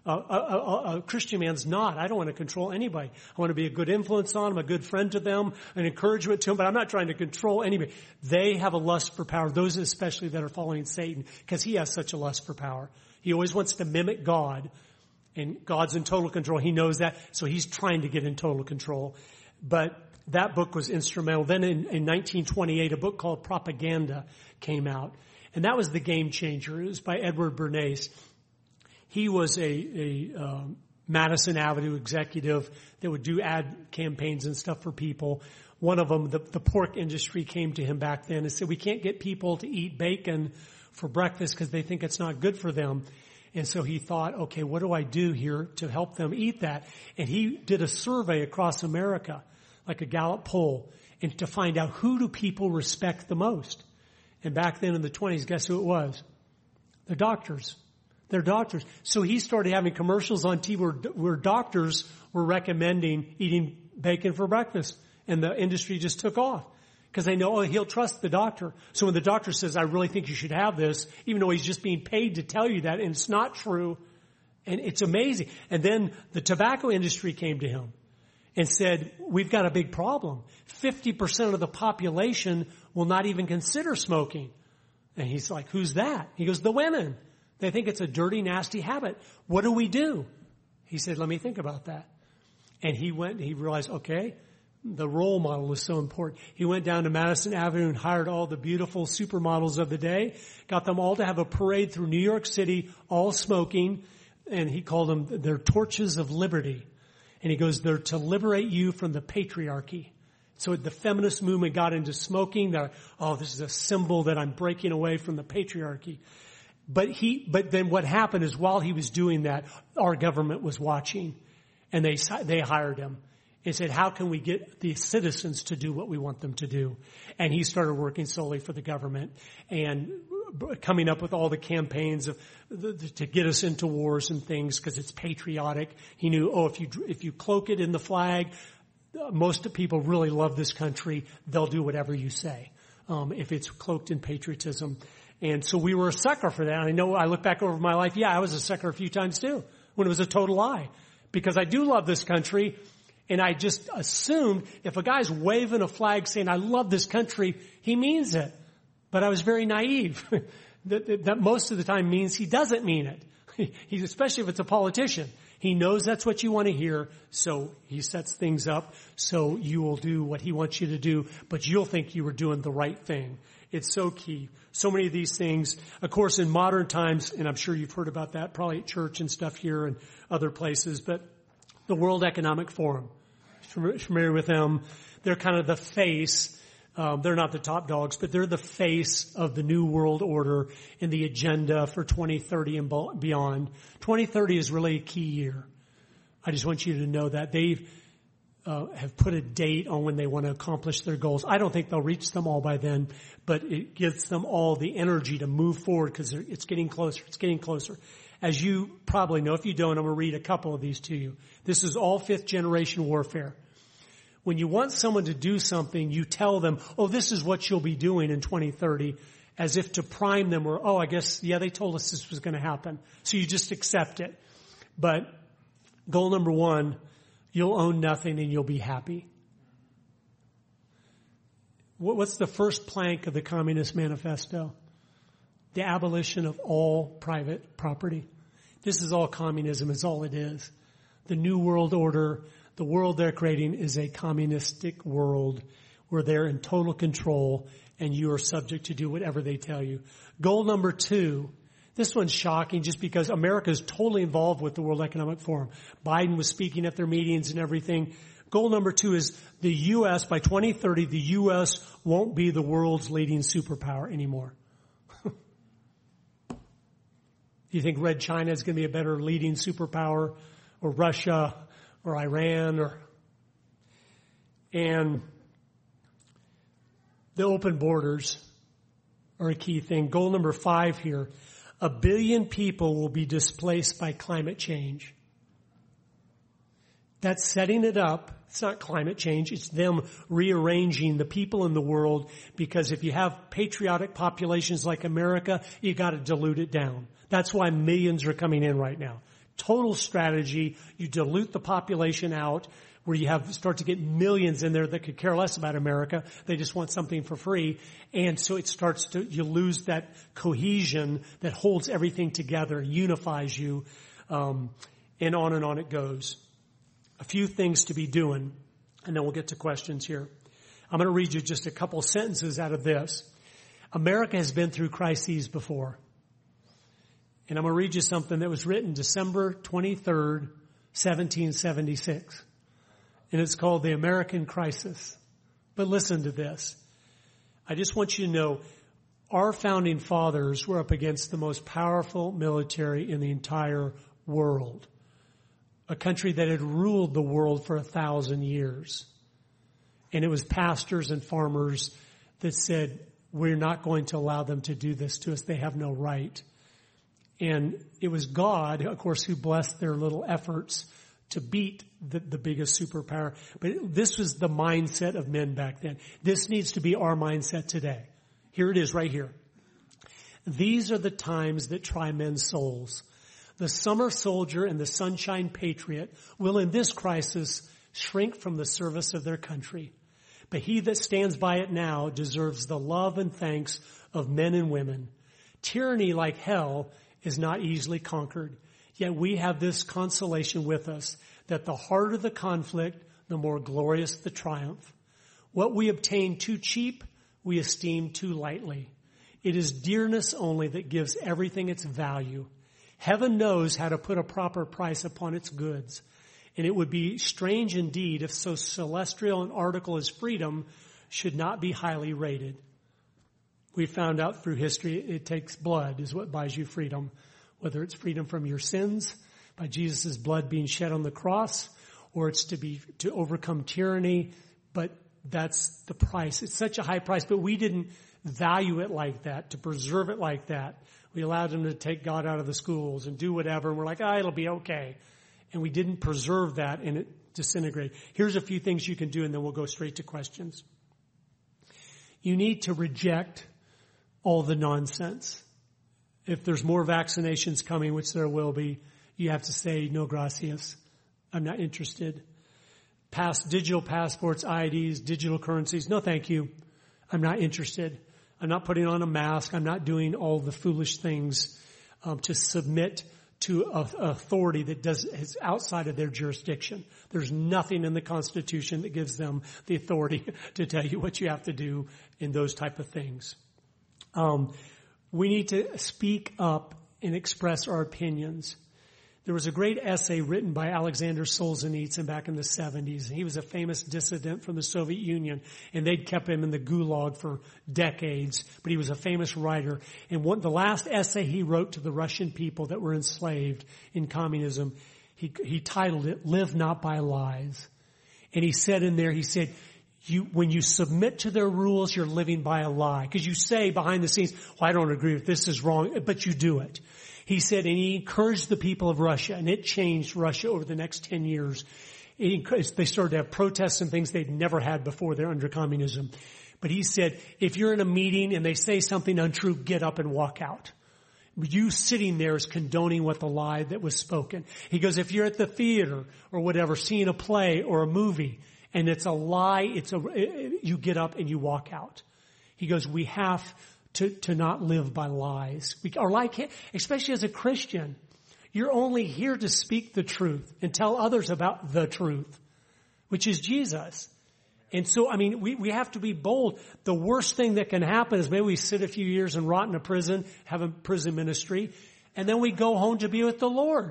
A Christian man's not. I don't want to control anybody. I want to be a good influence on them, a good friend to them, an encouragement to them, but I'm not trying to control anybody. They have a lust for power, those especially that are following Satan, because he has such a lust for power. He always wants to mimic God, and God's in total control. He knows that, so he's trying to get in total control. But That book was instrumental. Then in 1928, a book called Propaganda came out. And that was the game changer. It was by Edward Bernays. He was a Madison Avenue executive that would do ad campaigns and stuff for people. One of them, the pork industry, came to him back then and said, we can't get people to eat bacon for breakfast because they think it's not good for them. And so he thought, okay, what do I do here to help them eat that? And he did a survey across America, like a Gallup poll, and to find out who do people respect the most. And back then in the 20s, guess who it was? The doctors. They're doctors. So he started having commercials on TV where doctors were recommending eating bacon for breakfast. And the industry just took off. Because they know, he'll trust the doctor. So when the doctor says, I really think you should have this, even though he's just being paid to tell you that, and it's not true, and it's amazing. And then the tobacco industry came to him and said, we've got a big problem. 50% of the population will not even consider smoking. And he's like, who's that? He goes, the women. They think it's a dirty, nasty habit. What do we do? He said, let me think about that. And he realized, okay, the role model is so important. He went down to Madison Avenue and hired all the beautiful supermodels of the day, got them all to have a parade through New York City, all smoking, and he called them their torches of liberty. And he goes, they're to liberate you from the patriarchy. So the feminist movement got into smoking. This is a symbol that I'm breaking away from the patriarchy. But then what happened is while he was doing that, our government was watching, and they hired him. And said, how can we get the citizens to do what we want them to do? And he started working solely for the government and coming up with all the campaigns to get us into wars and things because it's patriotic. He knew, if you cloak it in the flag, most people really love this country. They'll do whatever you say if it's cloaked in patriotism. And so we were a sucker for that. I know I look back over my life. Yeah, I was a sucker a few times too when it was a total lie because I do love this country. And I just assumed if a guy's waving a flag saying, I love this country, he means it. But I was very naive. that most of the time means he doesn't mean it. Especially if it's a politician. He knows that's what you want to hear, so he sets things up so you will do what he wants you to do, but you'll think you were doing the right thing. It's so key. So many of these things, of course, in modern times, and I'm sure you've heard about that probably at church and stuff here and other places, but the World Economic Forum. Familiar with them? They're kind of the face. They're not the top dogs, but they're the face of the New World Order in the agenda for 2030 and beyond. 2030 is really a key year. I just want you to know that they have put a date on when they want to accomplish their goals. I don't think they'll reach them all by then, but it gives them all the energy to move forward because it's getting closer. It's getting closer. As you probably know, if you don't, I'm going to read a couple of these to you. This is all fifth generation warfare. When you want someone to do something, you tell them, this is what you'll be doing in 2030, as if to prime them or, I guess, they told us this was going to happen. So you just accept it. But goal number 1, you'll own nothing and you'll be happy. What's the first plank of the Communist Manifesto? The abolition of all private property. This is all communism, is all it is. The New World Order, the world they're creating is a communistic world where they're in total control and you are subject to do whatever they tell you. Goal number 2, this one's shocking just because America is totally involved with the World Economic Forum. Biden was speaking at their meetings and everything. Goal number 2 is the U.S., by 2030, the U.S. won't be the world's leading superpower anymore. Do you think Red China is going to be a better leading superpower, or Russia, or Iran, and the open borders are a key thing. Goal number 5 here. 1 billion people will be displaced by climate change. That's setting it up. It's not climate change. It's them rearranging the people in the world, because if you have patriotic populations like America, you got to dilute it down. That's why millions are coming in right now. Total strategy. You dilute the population out where you start to get millions in there that could care less about America. They just want something for free. And so you lose that cohesion that holds everything together, unifies you, and on it goes. A few things to be doing. and then we'll get to questions here. I'm going to read you just a couple sentences out of this. America has been through crises before. And I'm going to read you something that was written December 23rd, 1776. And it's called The American Crisis. But listen to this. I just want you to know, our founding fathers were up against the most powerful military in the entire world. A country that had ruled the world for 1,000 years. And it was pastors and farmers that said, we're not going to allow them to do this to us. They have no right. And it was God, of course, who blessed their little efforts to beat the biggest superpower. But this was the mindset of men back then. This needs to be our mindset today. Here it is right here. These are the times that try men's souls. The summer soldier and the sunshine patriot will in this crisis shrink from the service of their country. But he that stands by it now deserves the love and thanks of men and women. Tyranny like hell is not easily conquered. Yet we have this consolation with us, that the harder the conflict, the more glorious the triumph. What we obtain too cheap, we esteem too lightly. It is dearness only that gives everything its value. Heaven knows how to put a proper price upon its goods. And it would be strange indeed if so celestial an article as freedom should not be highly rated. We found out through history it takes blood is what buys you freedom. Whether it's freedom from your sins by Jesus' blood being shed on the cross, or it's to overcome tyranny, but that's the price. It's such a high price, but we didn't value it like that, to preserve it like that. We allowed them to take God out of the schools and do whatever, and we're like, it'll be okay. And we didn't preserve that, and it disintegrated. Here's a few things you can do, and then we'll go straight to questions. You need to reject all the nonsense. If there's more vaccinations coming, which there will be, you have to say, no gracias. I'm not interested. Digital passports, IDs, digital currencies. No, thank you. I'm not interested. I'm not putting on a mask. I'm not doing all the foolish things to submit to authority that is outside of their jurisdiction. There's nothing in the Constitution that gives them the authority to tell you what you have to do in those type of things. We need to speak up and express our opinions. There was a great essay written by Alexander Solzhenitsyn back in the 70s. He was a famous dissident from the Soviet Union, and they'd kept him in the gulag for decades, but he was a famous writer. And the last essay he wrote to the Russian people that were enslaved in communism, he titled it, "Live Not by Lies." And he said in there, when you submit to their rules, you're living by a lie. Because you say behind the scenes, I don't agree with this is wrong, but you do it. He said, and he encouraged the people of Russia, and it changed Russia over the next 10 years. They started to have protests and things they'd never had before. They're under communism. But he said, if you're in a meeting and they say something untrue, get up and walk out. You sitting there is condoning what the lie that was spoken. He goes, if you're at the theater or whatever, seeing a play or a movie, and it's a lie, you get up and you walk out. He goes, we have to not live by lies. Our lie can't, especially as a Christian, you're only here to speak the truth and tell others about the truth, which is Jesus. And so, we have to be bold. The worst thing that can happen is maybe we sit a few years and rot in a prison, have a prison ministry, and then we go home to be with the Lord.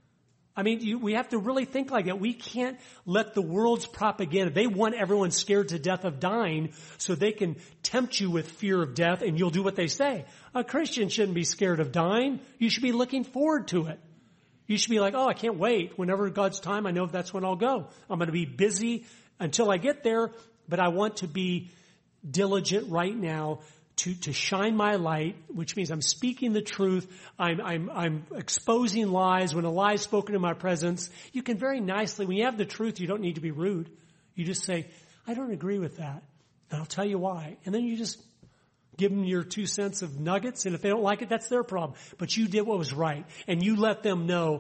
We have to really think like that. We can't let the world's propaganda, they want everyone scared to death of dying so they can tempt you with fear of death and you'll do what they say. A Christian shouldn't be scared of dying. You should be looking forward to it. You should be like, I can't wait. Whenever God's time, I know that's when I'll go. I'm going to be busy until I get there, but I want to be diligent right now to shine my light, which means I'm speaking the truth. I'm exposing lies. When a lie is spoken in my presence, you can very nicely, when you have the truth, you don't need to be rude. You just say, I don't agree with that. And I'll tell you why. And then you just give them your 2 cents of nuggets. And if they don't like it, that's their problem. But you did what was right. And you let them know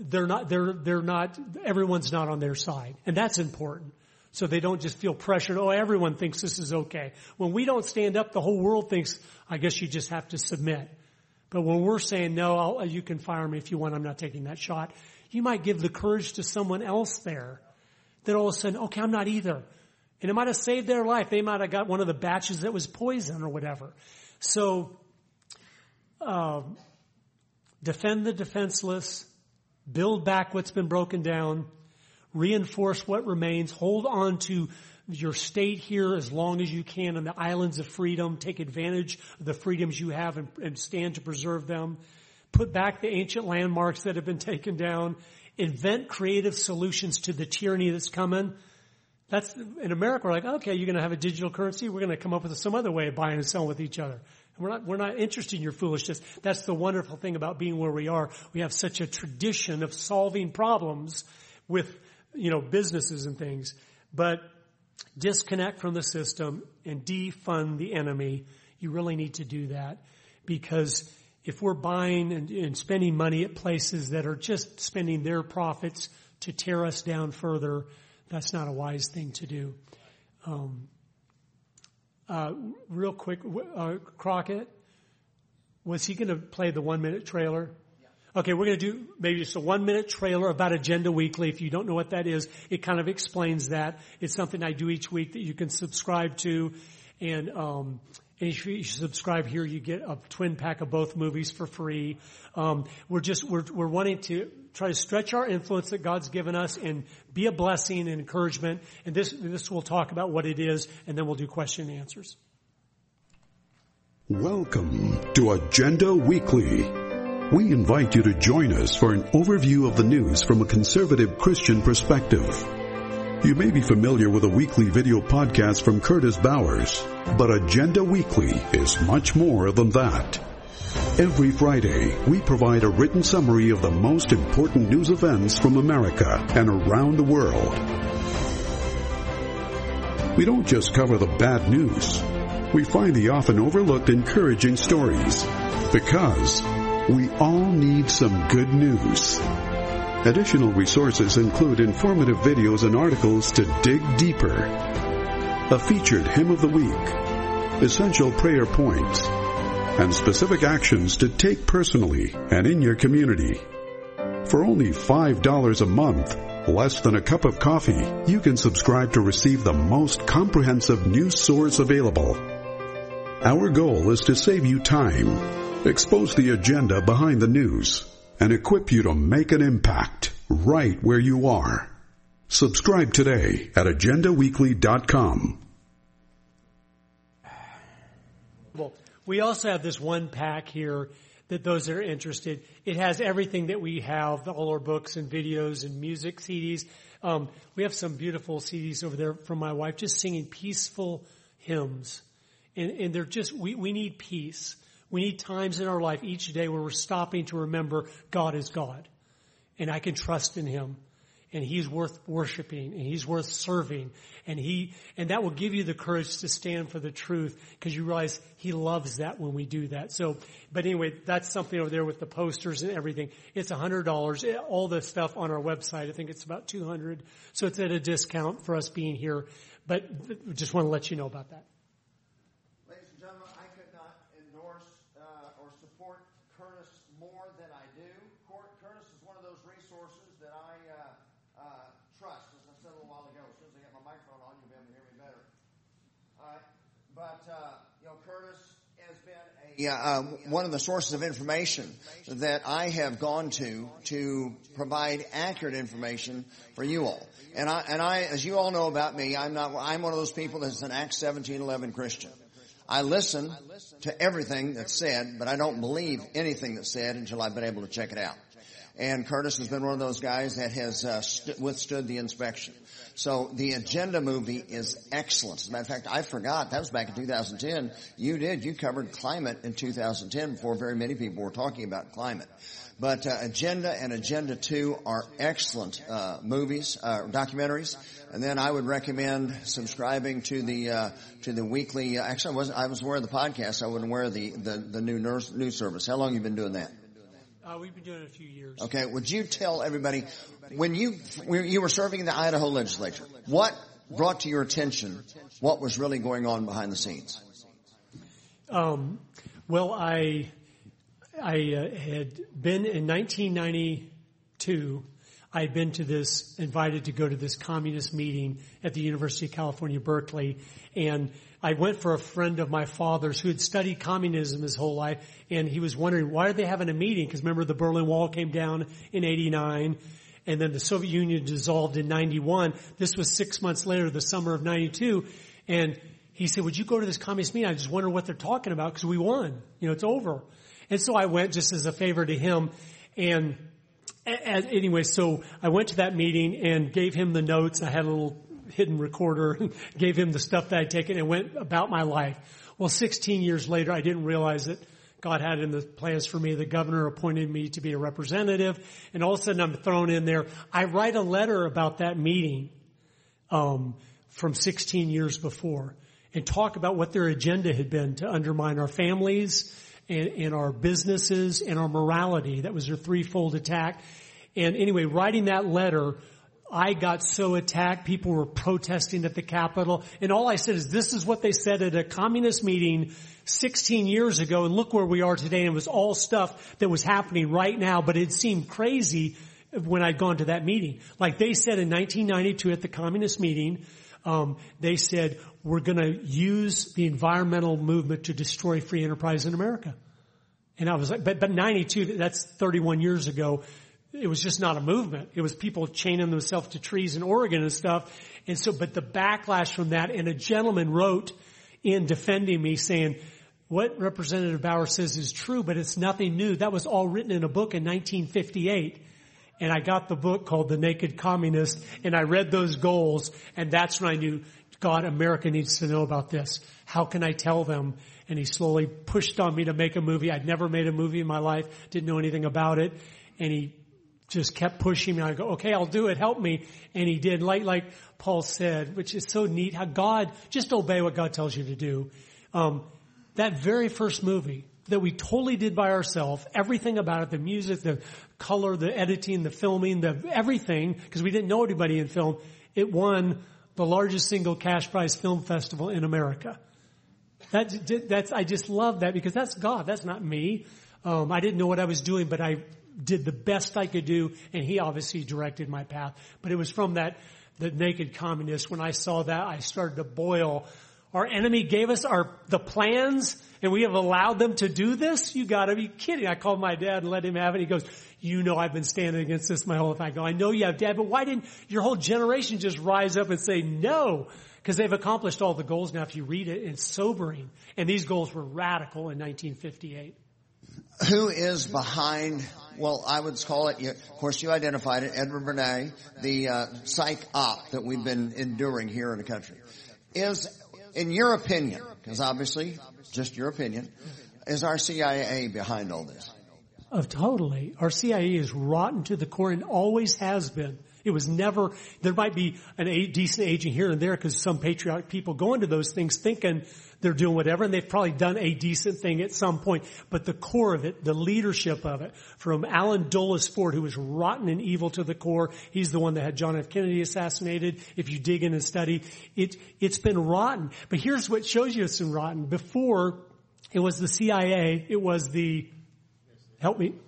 everyone's not on their side. And that's important. So they don't just feel pressured, everyone thinks this is okay. When we don't stand up, the whole world thinks, I guess you just have to submit. But when we're saying, no, you can fire me if you want, I'm not taking that shot, you might give the courage to someone else there then all of a sudden, okay, I'm not either. And it might have saved their life. They might have got one of the batches that was poison or whatever. So, defend the defenseless, build back what's been broken down, reinforce what remains, hold on to your state here as long as you can on the islands of freedom, take advantage of the freedoms you have and stand to preserve them, put back the ancient landmarks that have been taken down, invent creative solutions to the tyranny that's coming. That's, in America, we're like, okay, you're going to have a digital currency. We're going to come up with some other way of buying and selling with each other. We're not interested in your foolishness. That's the wonderful thing about being where we are. We have such a tradition of solving problems with, businesses and things. But disconnect from the system and defund the enemy. You really need to do that, because if we're buying and spending money at places that are just spending their profits to tear us down further, that's not a wise thing to do. Real quick, Crockett, was he going to play the 1-minute trailer? Okay, we're going to do maybe just a 1-minute trailer about Agenda Weekly. If you don't know what that is, it kind of explains that. It's something I do each week that you can subscribe to. And if you subscribe here, you get a twin pack of both movies for free. We're wanting to try to stretch our influence that God's given us and be a blessing and encouragement. And this will talk about what it is, and then we'll do question and answers. Welcome to Agenda Weekly. We invite you to join us for an overview of the news from a conservative Christian perspective. You may be familiar with a weekly video podcast from Curtis Bowers, but Agenda Weekly is much more than that. Every Friday, we provide a written summary of the most important news events from America and around the world. We don't just cover the bad news. We find the often overlooked encouraging stories, because we all need some good news. Additional resources include informative videos and articles to dig deeper, a featured hymn of the week, essential prayer points, and specific actions to take personally and in your community. For only $5 a month, less than a cup of coffee, you can subscribe to receive the most comprehensive news source available. Our goal is to save you time, expose the agenda behind the news, and equip you to make an impact right where you are. Subscribe today at agendaweekly.com. Well, we also have this one pack here that those that are interested, it has everything that we have, all our books and videos and music CDs. We have some beautiful CDs over there from my wife, just singing peaceful hymns. And they're just, we need peace. We need times in our life each day where we're stopping to remember God is God. And I can trust in Him. And He's worth worshiping. And He's worth serving. And that will give you the courage to stand for the truth, because you realize He loves that when we do that. So, but anyway, that's something over there with the posters and everything. It's $100. All the stuff on our website, I think it's about $200. So it's at a discount for us being here. But just want to let you know about that. Curtis has been one of the sources of information that I have gone to provide accurate information for you all. And I, as you all know about me, I'm one of those people that's an Acts 17:11 Christian. I listen to everything that's said, but I don't believe anything that's said until I've been able to check it out. And Curtis has been one of those guys that has withstood the inspection. So the Agenda movie is excellent. As a matter of fact, I forgot. That was back in 2010. You covered climate in 2010 before very many people were talking about climate. But Agenda and Agenda 2 are excellent movies, documentaries. And then I would recommend subscribing to the weekly. Actually, I was aware of the podcast. I wasn't aware of the new news service. How long have you been doing that? We've been doing it a few years. Okay, would you tell everybody, when you were serving in the Idaho legislature, what brought to your attention what was really going on behind the scenes? Well, I had been in 1992. I had been invited to go to this communist meeting at the University of California, Berkeley, and I went for a friend of my father's who had studied communism his whole life, and he was wondering, why are they having a meeting? Because remember, the Berlin Wall came down in 89, and then the Soviet Union dissolved in 91. This was 6 months later, the summer of 92, and he said, would you go to this communist meeting? I just wonder what they're talking about, because we won. It's over. And so I went just as a favor to him, and anyway, so I went to that meeting and gave him the notes. I had a little hidden recorder and gave him the stuff that I'd taken and went about my life. Well, 16 years later, I didn't realize that God had in the plans for me. The governor appointed me to be a representative, and all of a sudden I'm thrown in there. I write a letter about that meeting from 16 years before and talk about what their agenda had been to undermine our families and our businesses and our morality. That was their threefold attack. And anyway, writing that letter, I got so attacked. People were protesting at the Capitol. And all I said is, this is what they said at a communist meeting 16 years ago. And look where we are today. And it was all stuff that was happening right now. But it seemed crazy when I'd gone to that meeting. Like they said in 1992 at the communist meeting, they said, we're going to use the environmental movement to destroy free enterprise in America. And I was like, but 92, that's 31 years ago. It was just not a movement. It was people chaining themselves to trees in Oregon and stuff. And so, but the backlash from that, and a gentleman wrote in defending me saying, what Representative Bauer says is true, but it's nothing new. That was all written in a book in 1958. And I got the book called The Naked Communist, and I read those goals, and that's when I knew, God, America needs to know about this. How can I tell them? And he slowly pushed on me to make a movie. I'd never made a movie in my life, didn't know anything about it. And he just kept pushing me. I go, okay, I'll do it. Help me. And he did. Like Paul said, which is so neat, how God, just obey what God tells you to do. That very first movie that we totally did by ourselves, everything about it, the music, the color, the editing, the filming, everything, because we didn't know anybody in film, it won the largest single cash prize film festival in America. I just love that, because that's God. That's not me. I didn't know what I was doing, but I did the best I could do, and he obviously directed my path. But it was from the Naked Communist. When I saw that, I started to boil. Our enemy gave us the plans, and we have allowed them to do this? You gotta be kidding. I called my dad and let him have it. He goes, I've been standing against this my whole life. I go, I know you have, Dad, but why didn't your whole generation just rise up and say no? Because they've accomplished all the goals now. If you read it, it's sobering. And these goals were radical in 1958. Who is behind, well, I would call it, of course you identified it, Edward Bernays, the psych op that we've been enduring here in the country. Is, in your opinion, because obviously, just your opinion, is our CIA behind all this? Totally. Our CIA is rotten to the core and always has been. It was never, there might be a decent agent here and there because some patriotic people go into those things thinking they're doing whatever, and they've probably done a decent thing at some point. But the core of it, the leadership of it, from Allen Dulles Ford, who was rotten and evil to the core, he's the one that had John F. Kennedy assassinated. If you dig in and study, it's been rotten. But here's what shows you it's been rotten. Before, it was the CIA, it was the, help me,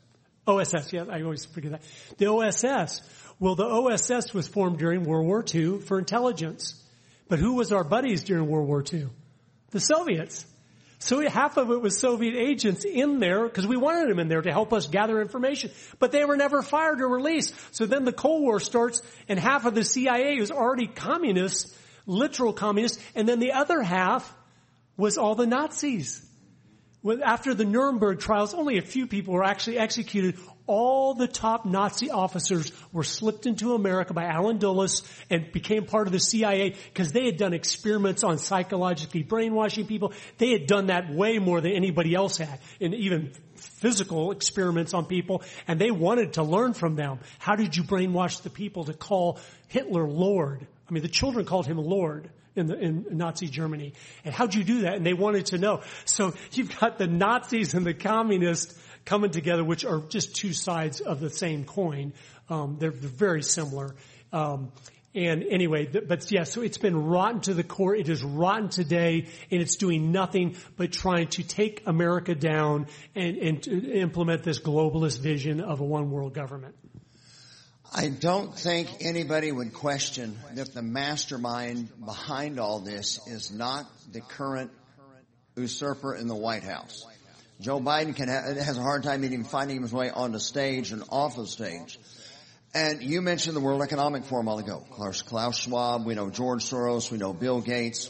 OSS, yeah, I always forget that. The OSS. Well, the OSS was formed during World War II for intelligence. But who was our buddies during World War II? The Soviets. So half of it was Soviet agents in there because we wanted them in there to help us gather information. But they were never fired or released. So then the Cold War starts, and half of the CIA was already communists, literal communists, and then the other half was all the Nazis. After the Nuremberg trials, only a few people were actually executed. All the top Nazi officers were slipped into America by Allen Dulles and became part of the CIA because they had done experiments on psychologically brainwashing people. They had done that way more than anybody else had, and even physical experiments on people, and they wanted to learn from them. How did you brainwash the people to call Hitler Lord? I mean, the children called him Lord in Nazi Germany. And how'd you do that? And they wanted to know. So you've got the Nazis and the communists coming together, which are just two sides of the same coin. They're very similar. And anyway, but yeah, so it's been rotten to the core. It is rotten today, and it's doing nothing but trying to take America down and to implement this globalist vision of a one world government. I don't think anybody would question that the mastermind behind all this is not the current usurper in the White House. Joe Biden has a hard time even finding his way on the stage and off the stage. And you mentioned the World Economic Forum a while ago. Klaus Schwab, we know George Soros, we know Bill Gates.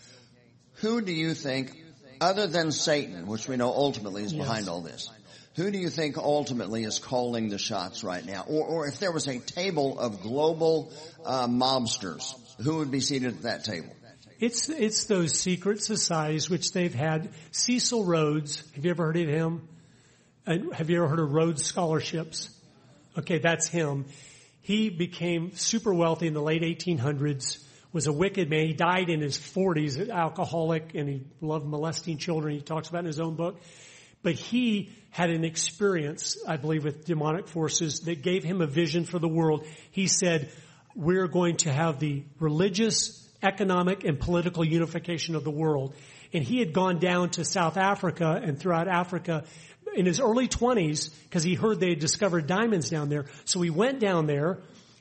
Who do you think, other than Satan, which we know ultimately is behind all this, who do you think ultimately is calling the shots right now? Or if there was a table of global mobsters, who would be seated at that table? It's those secret societies which they've had. Cecil Rhodes, have you ever heard of him? Have you ever heard of Rhodes Scholarships? Okay, that's him. He became super wealthy in the late 1800s, was a wicked man. He died in his 40s, an alcoholic, and he loved molesting children. He talks about in his own book. But he had an experience, I believe, with demonic forces that gave him a vision for the world. He said, we're going to have the religious, economic, and political unification of the world. And he had gone down to South Africa and throughout Africa in his early 20s because he heard they had discovered diamonds down there. So he went down there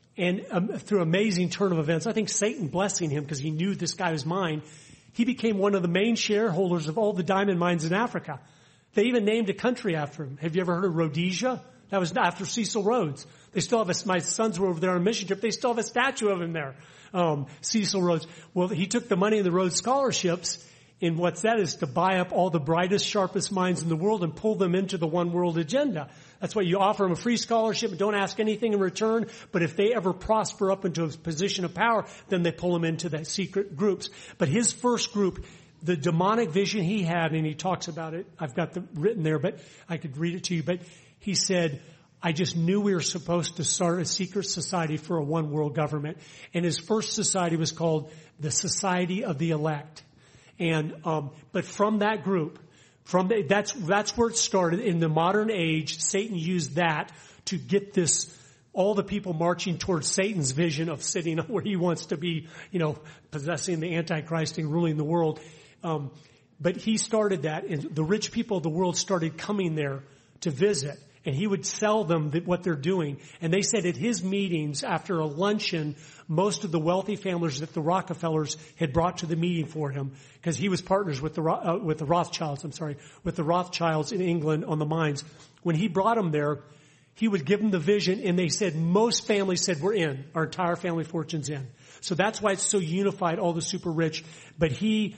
and through amazing turn of events, I think Satan blessing him because he knew this guy was mine, he became one of the main shareholders of all the diamond mines in Africa. They even named a country after him. Have you ever heard of Rhodesia? That was after Cecil Rhodes. They still have my sons were over there on a mission trip. They still have a statue of him there. Cecil Rhodes. Well, he took the money of the Rhodes Scholarships, and what's that is to buy up all the brightest, sharpest minds in the world and pull them into the one world agenda. That's why you offer them a free scholarship and don't ask anything in return. But if they ever prosper up into a position of power, then they pull them into the secret groups. But his first group, the demonic vision he had, and he talks about it, I've got it written there, but I could read it to you, but he said, I just knew we were supposed to start a secret society for a one world government. And his first society was called the Society of the Elect. And, but from that group, that's where it started. In the modern age, Satan used that to get all the people marching towards Satan's vision of sitting where he wants to be, possessing the Antichrist and ruling the world. But he started that, and the rich people of the world started coming there to visit. And he would sell them what they're doing. And they said at his meetings, after a luncheon, most of the wealthy families that the Rockefellers had brought to the meeting for him, because he was partners with the Rothschilds, with the Rothschilds in England on the mines. When he brought them there, he would give them the vision, and they said, most families said, we're in. Our entire family fortune's in. So that's why it's so unified, all the super rich. But he,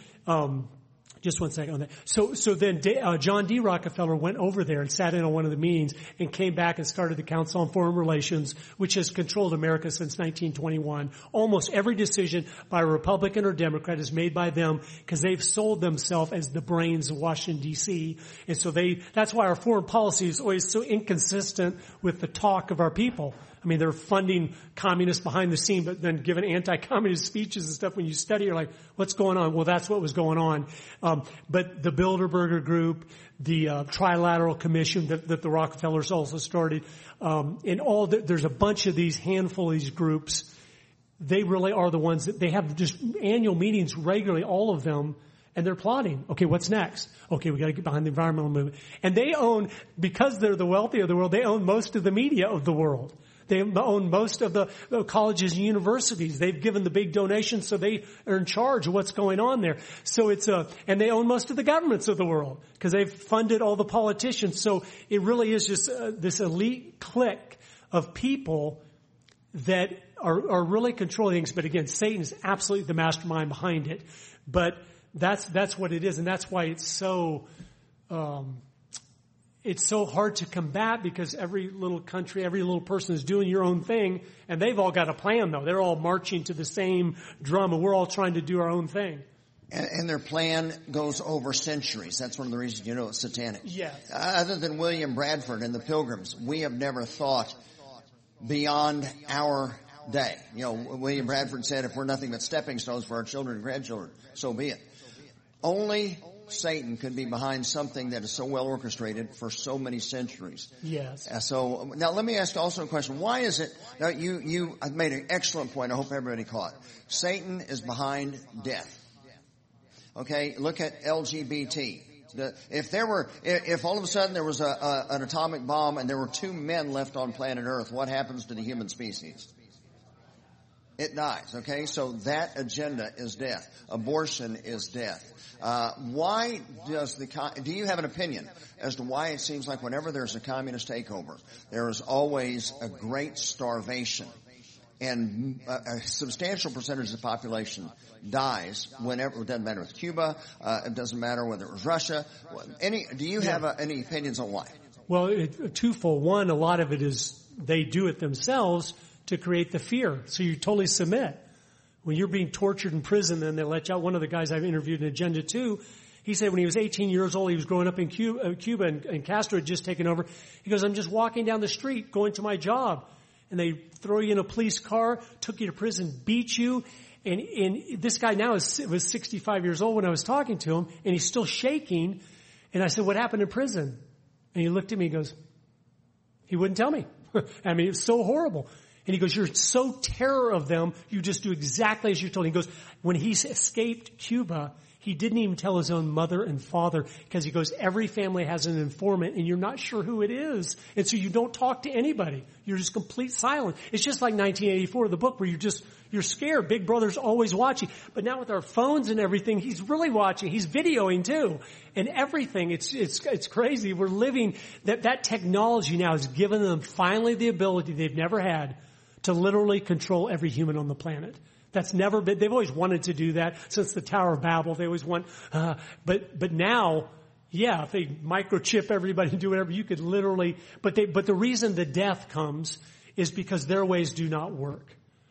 just one second on that. So then John D. Rockefeller went over there and sat in on one of the meetings and came back and started the Council on Foreign Relations, which has controlled America since 1921. Almost every decision by a Republican or Democrat is made by them because they've sold themselves as the brains of Washington, D.C. And so that's why our foreign policy is always so inconsistent with the talk of our people. I mean, they're funding communists behind the scene, but then giving anti-communist speeches and stuff. When you study, you're like, what's going on? Well, that's what was going on. But the Bilderberger Group, the Trilateral Commission that the Rockefellers also started, and there's a bunch of these, handful of these groups. They really are the ones that they have just annual meetings regularly, all of them. And they're plotting. Okay, what's next? Okay, we got to get behind the environmental movement. And they own, because they're the wealthy of the world, they own most of the media of the world. They own most of the colleges and universities. They've given the big donations, so they are in charge of what's going on there. So and they own most of the governments of the world because they've funded all the politicians. So it really is just this elite clique of people that are really controlling things. But again, Satan is absolutely the mastermind behind it. But that's what it is, and that's why it's so hard to combat, because every little country, every little person is doing your own thing, and they've all got a plan though. They're all marching to the same drum, and we're all trying to do our own thing. And their plan goes over centuries. That's one of the reasons it's satanic. Yes. Other than William Bradford and the Pilgrims, we have never thought beyond our day. William Bradford said, if we're nothing but stepping stones for our children and grandchildren, so be it. Only Satan could be behind something that is so well orchestrated for so many centuries. Yes. So now let me ask also a question. Why is it, now you made an excellent point. I hope everybody caught. Satan is behind death. Okay, look at LGBT. If all of a sudden there was an atomic bomb and there were 2 men left on planet Earth, what happens to the human species? It dies, okay? So that agenda is death. Abortion is death. Do you have an opinion as to why it seems like whenever there's a communist takeover, there is always a great starvation and a substantial percentage of the population dies whenever? It doesn't matter with Cuba. It doesn't matter whether it was Russia. Do you have any opinions on why? Well, twofold. One, a lot of it is they do it themselves to create the fear. So you totally submit. When you're being tortured in prison, then they let you out. One of the guys I've interviewed in Agenda 2, he said when he was 18 years old, he was growing up in Cuba and Castro had just taken over. He goes, I'm just walking down the street going to my job. And they throw you in a police car, took you to prison, beat you. And this guy now was 65 years old when I was talking to him, and he's still shaking. And I said, what happened in prison? And he looked at me and goes, he wouldn't tell me. I mean, it's so horrible. And he goes, you're so terror of them, you just do exactly as you're told. He goes, when he escaped Cuba, he didn't even tell his own mother and father because he goes, every family has an informant and you're not sure who it is. And so you don't talk to anybody. You're just complete silence. It's just like 1984, the book where you're scared. Big Brother's always watching. But now with our phones and everything, he's really watching. He's videoing too. And everything. It's crazy. We're living that technology now has given them finally the ability they've never had to literally control every human on the planet. That's never been, they've always wanted to do that since the Tower of Babel. They always want, but now, yeah, if they microchip everybody and do whatever, you could literally, but the reason the death comes is because their ways do not work.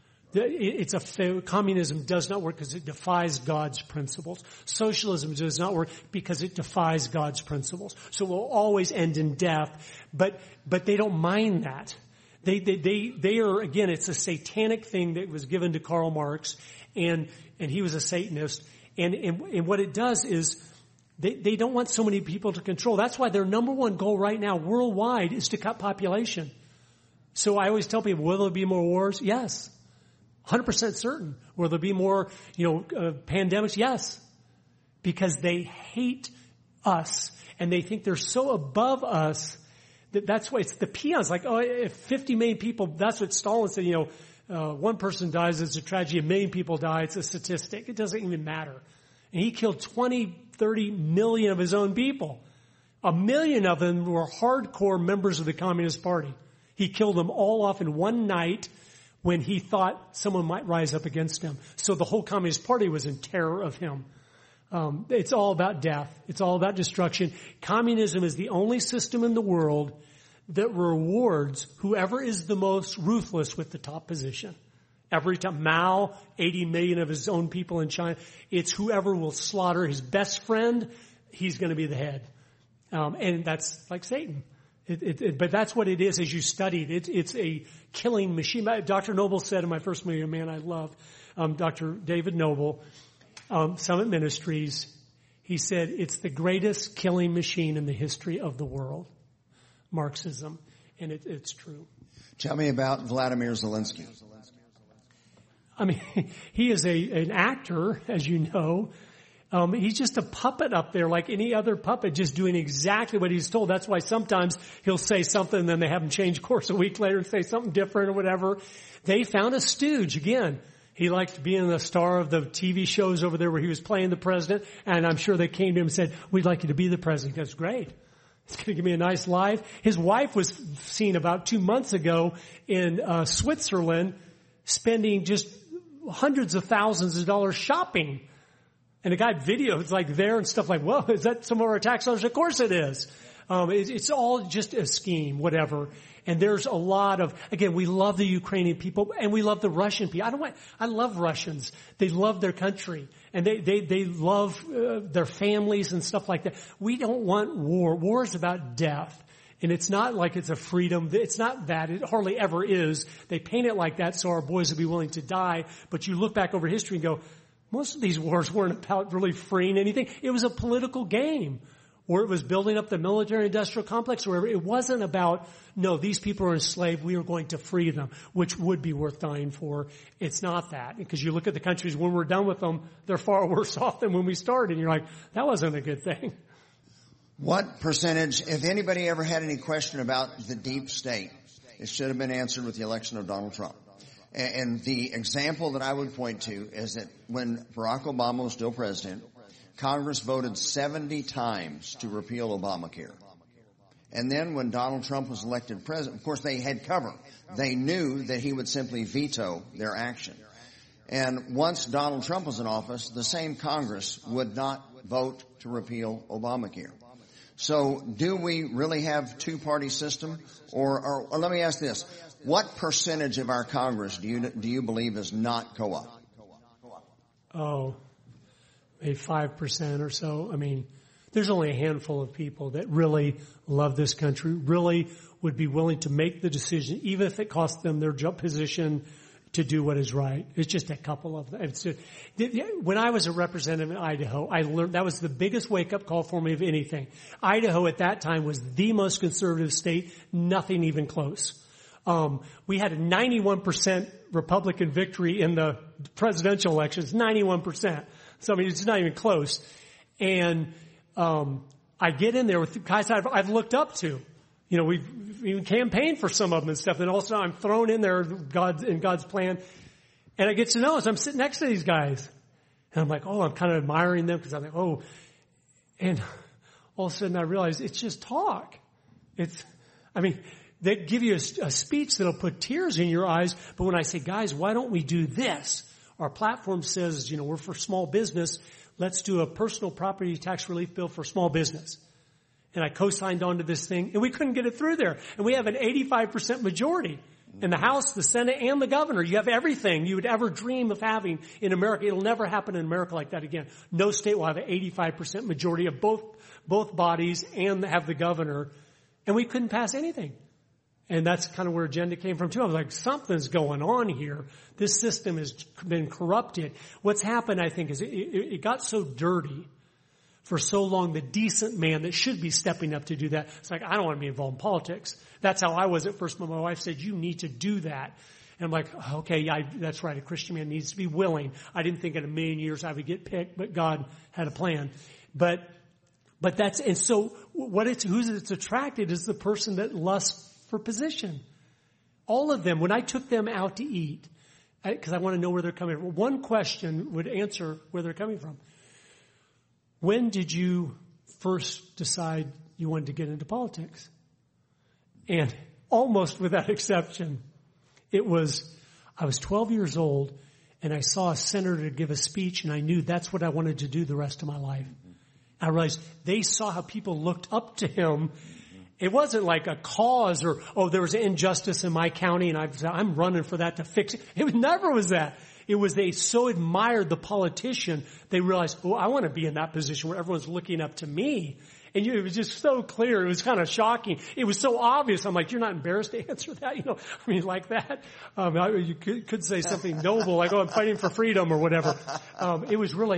Communism does not work because it defies God's principles. Socialism does not work because it defies God's principles. So it will always end in death, but they don't mind that. They are, again, it's a satanic thing that was given to Karl Marx, and he was a Satanist, and what it does is they don't want so many people to control. That's why their number one goal right now worldwide is to cut population. So I always tell people, will there be more wars? Yes. 100% certain. Will there be more, pandemics? Yes. Because they hate us, and they think they're so above us. That's why it's the peons. Like, if 50 million people, that's what Stalin said, one person dies, it's a tragedy. 1 million people die, it's a statistic. It doesn't even matter. And he killed 20, 30 million of his own people. 1 million of them were hardcore members of the Communist Party. He killed them all off in one night when he thought someone might rise up against him. So the whole Communist Party was in terror of him. It's all about death. It's all about destruction. Communism is the only system in the world that rewards whoever is the most ruthless with the top position. Every time Mao, 80 million of his own people in China, it's whoever will slaughter his best friend, he's going to be the head. And that's like Satan. But that's what it is as you study it. It's a killing machine. Dr. Noble said in my first movie, a man I love, Dr. David Noble, Summit Ministries, he said, it's the greatest killing machine in the history of the world, Marxism, and it's true. Tell me about Vladimir Zelensky. I mean, he is an actor, as you know. He's just a puppet up there like any other puppet, just doing exactly what he's told. That's why sometimes he'll say something and then they have him change course a week later and say something different or whatever. They found a stooge again. He liked being the star of the TV shows over there where he was playing the president, and I'm sure they came to him and said, we'd like you to be the president. That's great. It's going to give me a nice life. His wife was seen about 2 months ago in Switzerland spending just hundreds of thousands of dollars shopping. And the guy videos like there and stuff like, whoa, is that some of our tax dollars? Of course it is. It's all just a scheme, whatever. And there's a lot of, again, we love the Ukrainian people and we love the Russian people. I love Russians. They love their country and they love their families and stuff like that. We don't want war. War is about death. And it's not like it's a freedom. It's not that. It hardly ever is. They paint it like that so our boys will be willing to die. But you look back over history and go, most of these wars weren't about really freeing anything. It was a political game. Or it was building up the military-industrial complex, or it wasn't about, no, these people are enslaved, we are going to free them, which would be worth dying for. It's not that. Because you look at the countries, when we're done with them, they're far worse off than when we started. And you're like, that wasn't a good thing. What percentage, if anybody ever had any question about the deep state, it should have been answered with the election of Donald Trump. And the example that I would point to is that when Barack Obama was still president, Congress voted 70 times to repeal Obamacare. And then when Donald Trump was elected president, of course they had cover. They knew that he would simply veto their action. And once Donald Trump was in office, the same Congress would not vote to repeal Obamacare. So do we really have two-party system? Or let me ask this. What percentage of our Congress do you believe is not co-op? Oh, maybe 5% or so. I mean, there's only a handful of people that really love this country, really would be willing to make the decision, even if it costs them their job position, to do what is right. It's just a couple of them. When I was a representative in Idaho, I learned that was the biggest wake-up call for me of anything. Idaho at that time was the most conservative state, nothing even close. We had a 91% Republican victory in the presidential elections, 91%. So I mean, it's not even close. And I get in there with the guys I've looked up to. You know, we've even campaigned for some of them and stuff. And also I'm thrown in there in God's plan. And I get to know as I'm sitting next to these guys. And I'm like, oh, I'm kind of admiring them because I'm like, oh. And all of a sudden I realize it's just talk. They give you a speech that'll put tears in your eyes. But when I say, guys, why don't we do this? Our platform says, you know, we're for small business. Let's do a personal property tax relief bill for small business. And I co-signed onto this thing, and we couldn't get it through there. And we have an 85% majority in the House, the Senate, and the governor. You have everything you would ever dream of having in America. It'll never happen in America like that again. No state will have an 85% majority of both bodies and have the governor. And we couldn't pass anything. And that's kind of where agenda came from too. I was like, something's going on here. This system has been corrupted. What's happened, I think, is it got so dirty for so long. The decent man that should be stepping up to do that, it's like, I don't want to be involved in politics. That's how I was at first, but my wife said, you need to do that. And I'm like, okay, that's right. A Christian man needs to be willing. I didn't think in a million years I would get picked, but God had a plan. But and so who's it's attracted is the person that lusts for position. All of them, when I took them out to eat, because I want to know where they're coming from, one question would answer where they're coming from. When did you first decide you wanted to get into politics? And almost without exception, I was 12 years old and I saw a senator give a speech and I knew that's what I wanted to do the rest of my life. I realized they saw how people looked up to him. It wasn't like a cause or, there was an injustice in my county and I'm running for that to fix it. It never was that. It was they so admired the politician, they realized, I want to be in that position where everyone's looking up to me. And it was just so clear. It was kind of shocking. It was so obvious. I'm like, you're not embarrassed to answer that? Like that. You could say something noble, like, I'm fighting for freedom or whatever. It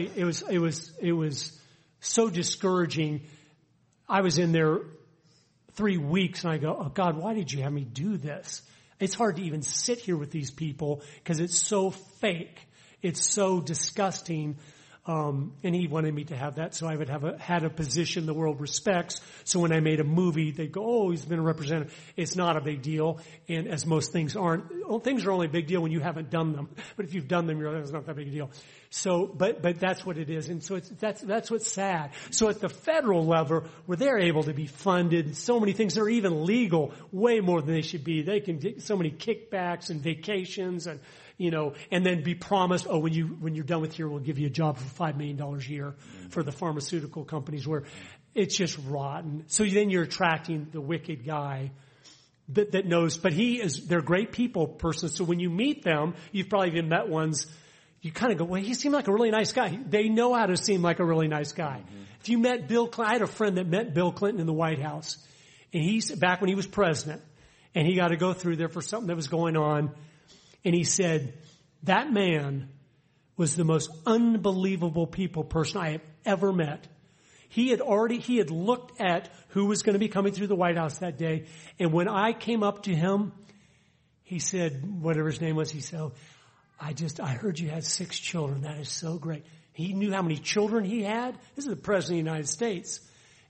was so discouraging. I was in there 3 weeks and I go, oh God, why did you have me do this? It's hard to even sit here with these people because it's so fake. It's so disgusting. And he wanted me to have that so I would had a position the world respects. So when I made a movie, they go, he's been a representative. It's not a big deal. And as most things aren't, things are only a big deal when you haven't done them. But if you've done them, it's not that big a deal. So, but that's what it is. And so that's what's sad. So at the federal level, where they're able to be funded, so many things are even legal, way more than they should be. They can get so many kickbacks and vacations and, and then be promised, when you're done with here, we'll give you a job for $5 million a year for the pharmaceutical companies, where it's just rotten. So then you're attracting the wicked guy that knows, but they're great people persons. So when you meet them, you've probably even met ones, you kind of go, well, he seemed like a really nice guy. They know how to seem like a really nice guy. Mm-hmm. If you met Bill Clinton, I had a friend that met Bill Clinton in the White House, and he's back when he was president, and he got to go through there for something that was going on. And he said, that man was the most unbelievable person I have ever met. He had looked at who was going to be coming through the White House that day. And when I came up to him, he said, whatever his name was, he said, I heard you had 6 children. That is so great. He knew how many children he had. This is the President of the United States.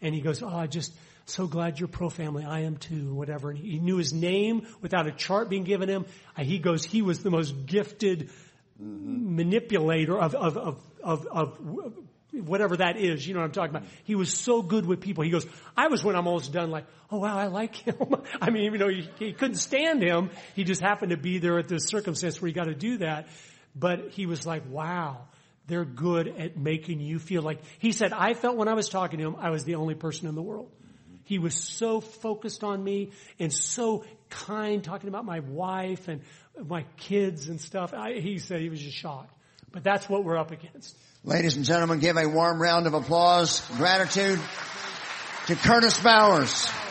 And he goes, just so glad you're pro-family. I am too, whatever. And he knew his name without a chart being given him. He goes, he was the most gifted manipulator of whatever that is. You know what I'm talking about? He was so good with people. He goes, I was when I'm almost done like, oh wow, I like him. I mean, even though he couldn't stand him, he just happened to be there at this circumstance where he got to do that. But he was like, wow, they're good at making you feel like, he said, I felt when I was talking to him, I was the only person in the world. He was so focused on me and so kind, talking about my wife and my kids and stuff. He said he was just shocked. But that's what we're up against. Ladies and gentlemen, give a warm round of applause, gratitude to Curtis Bowers.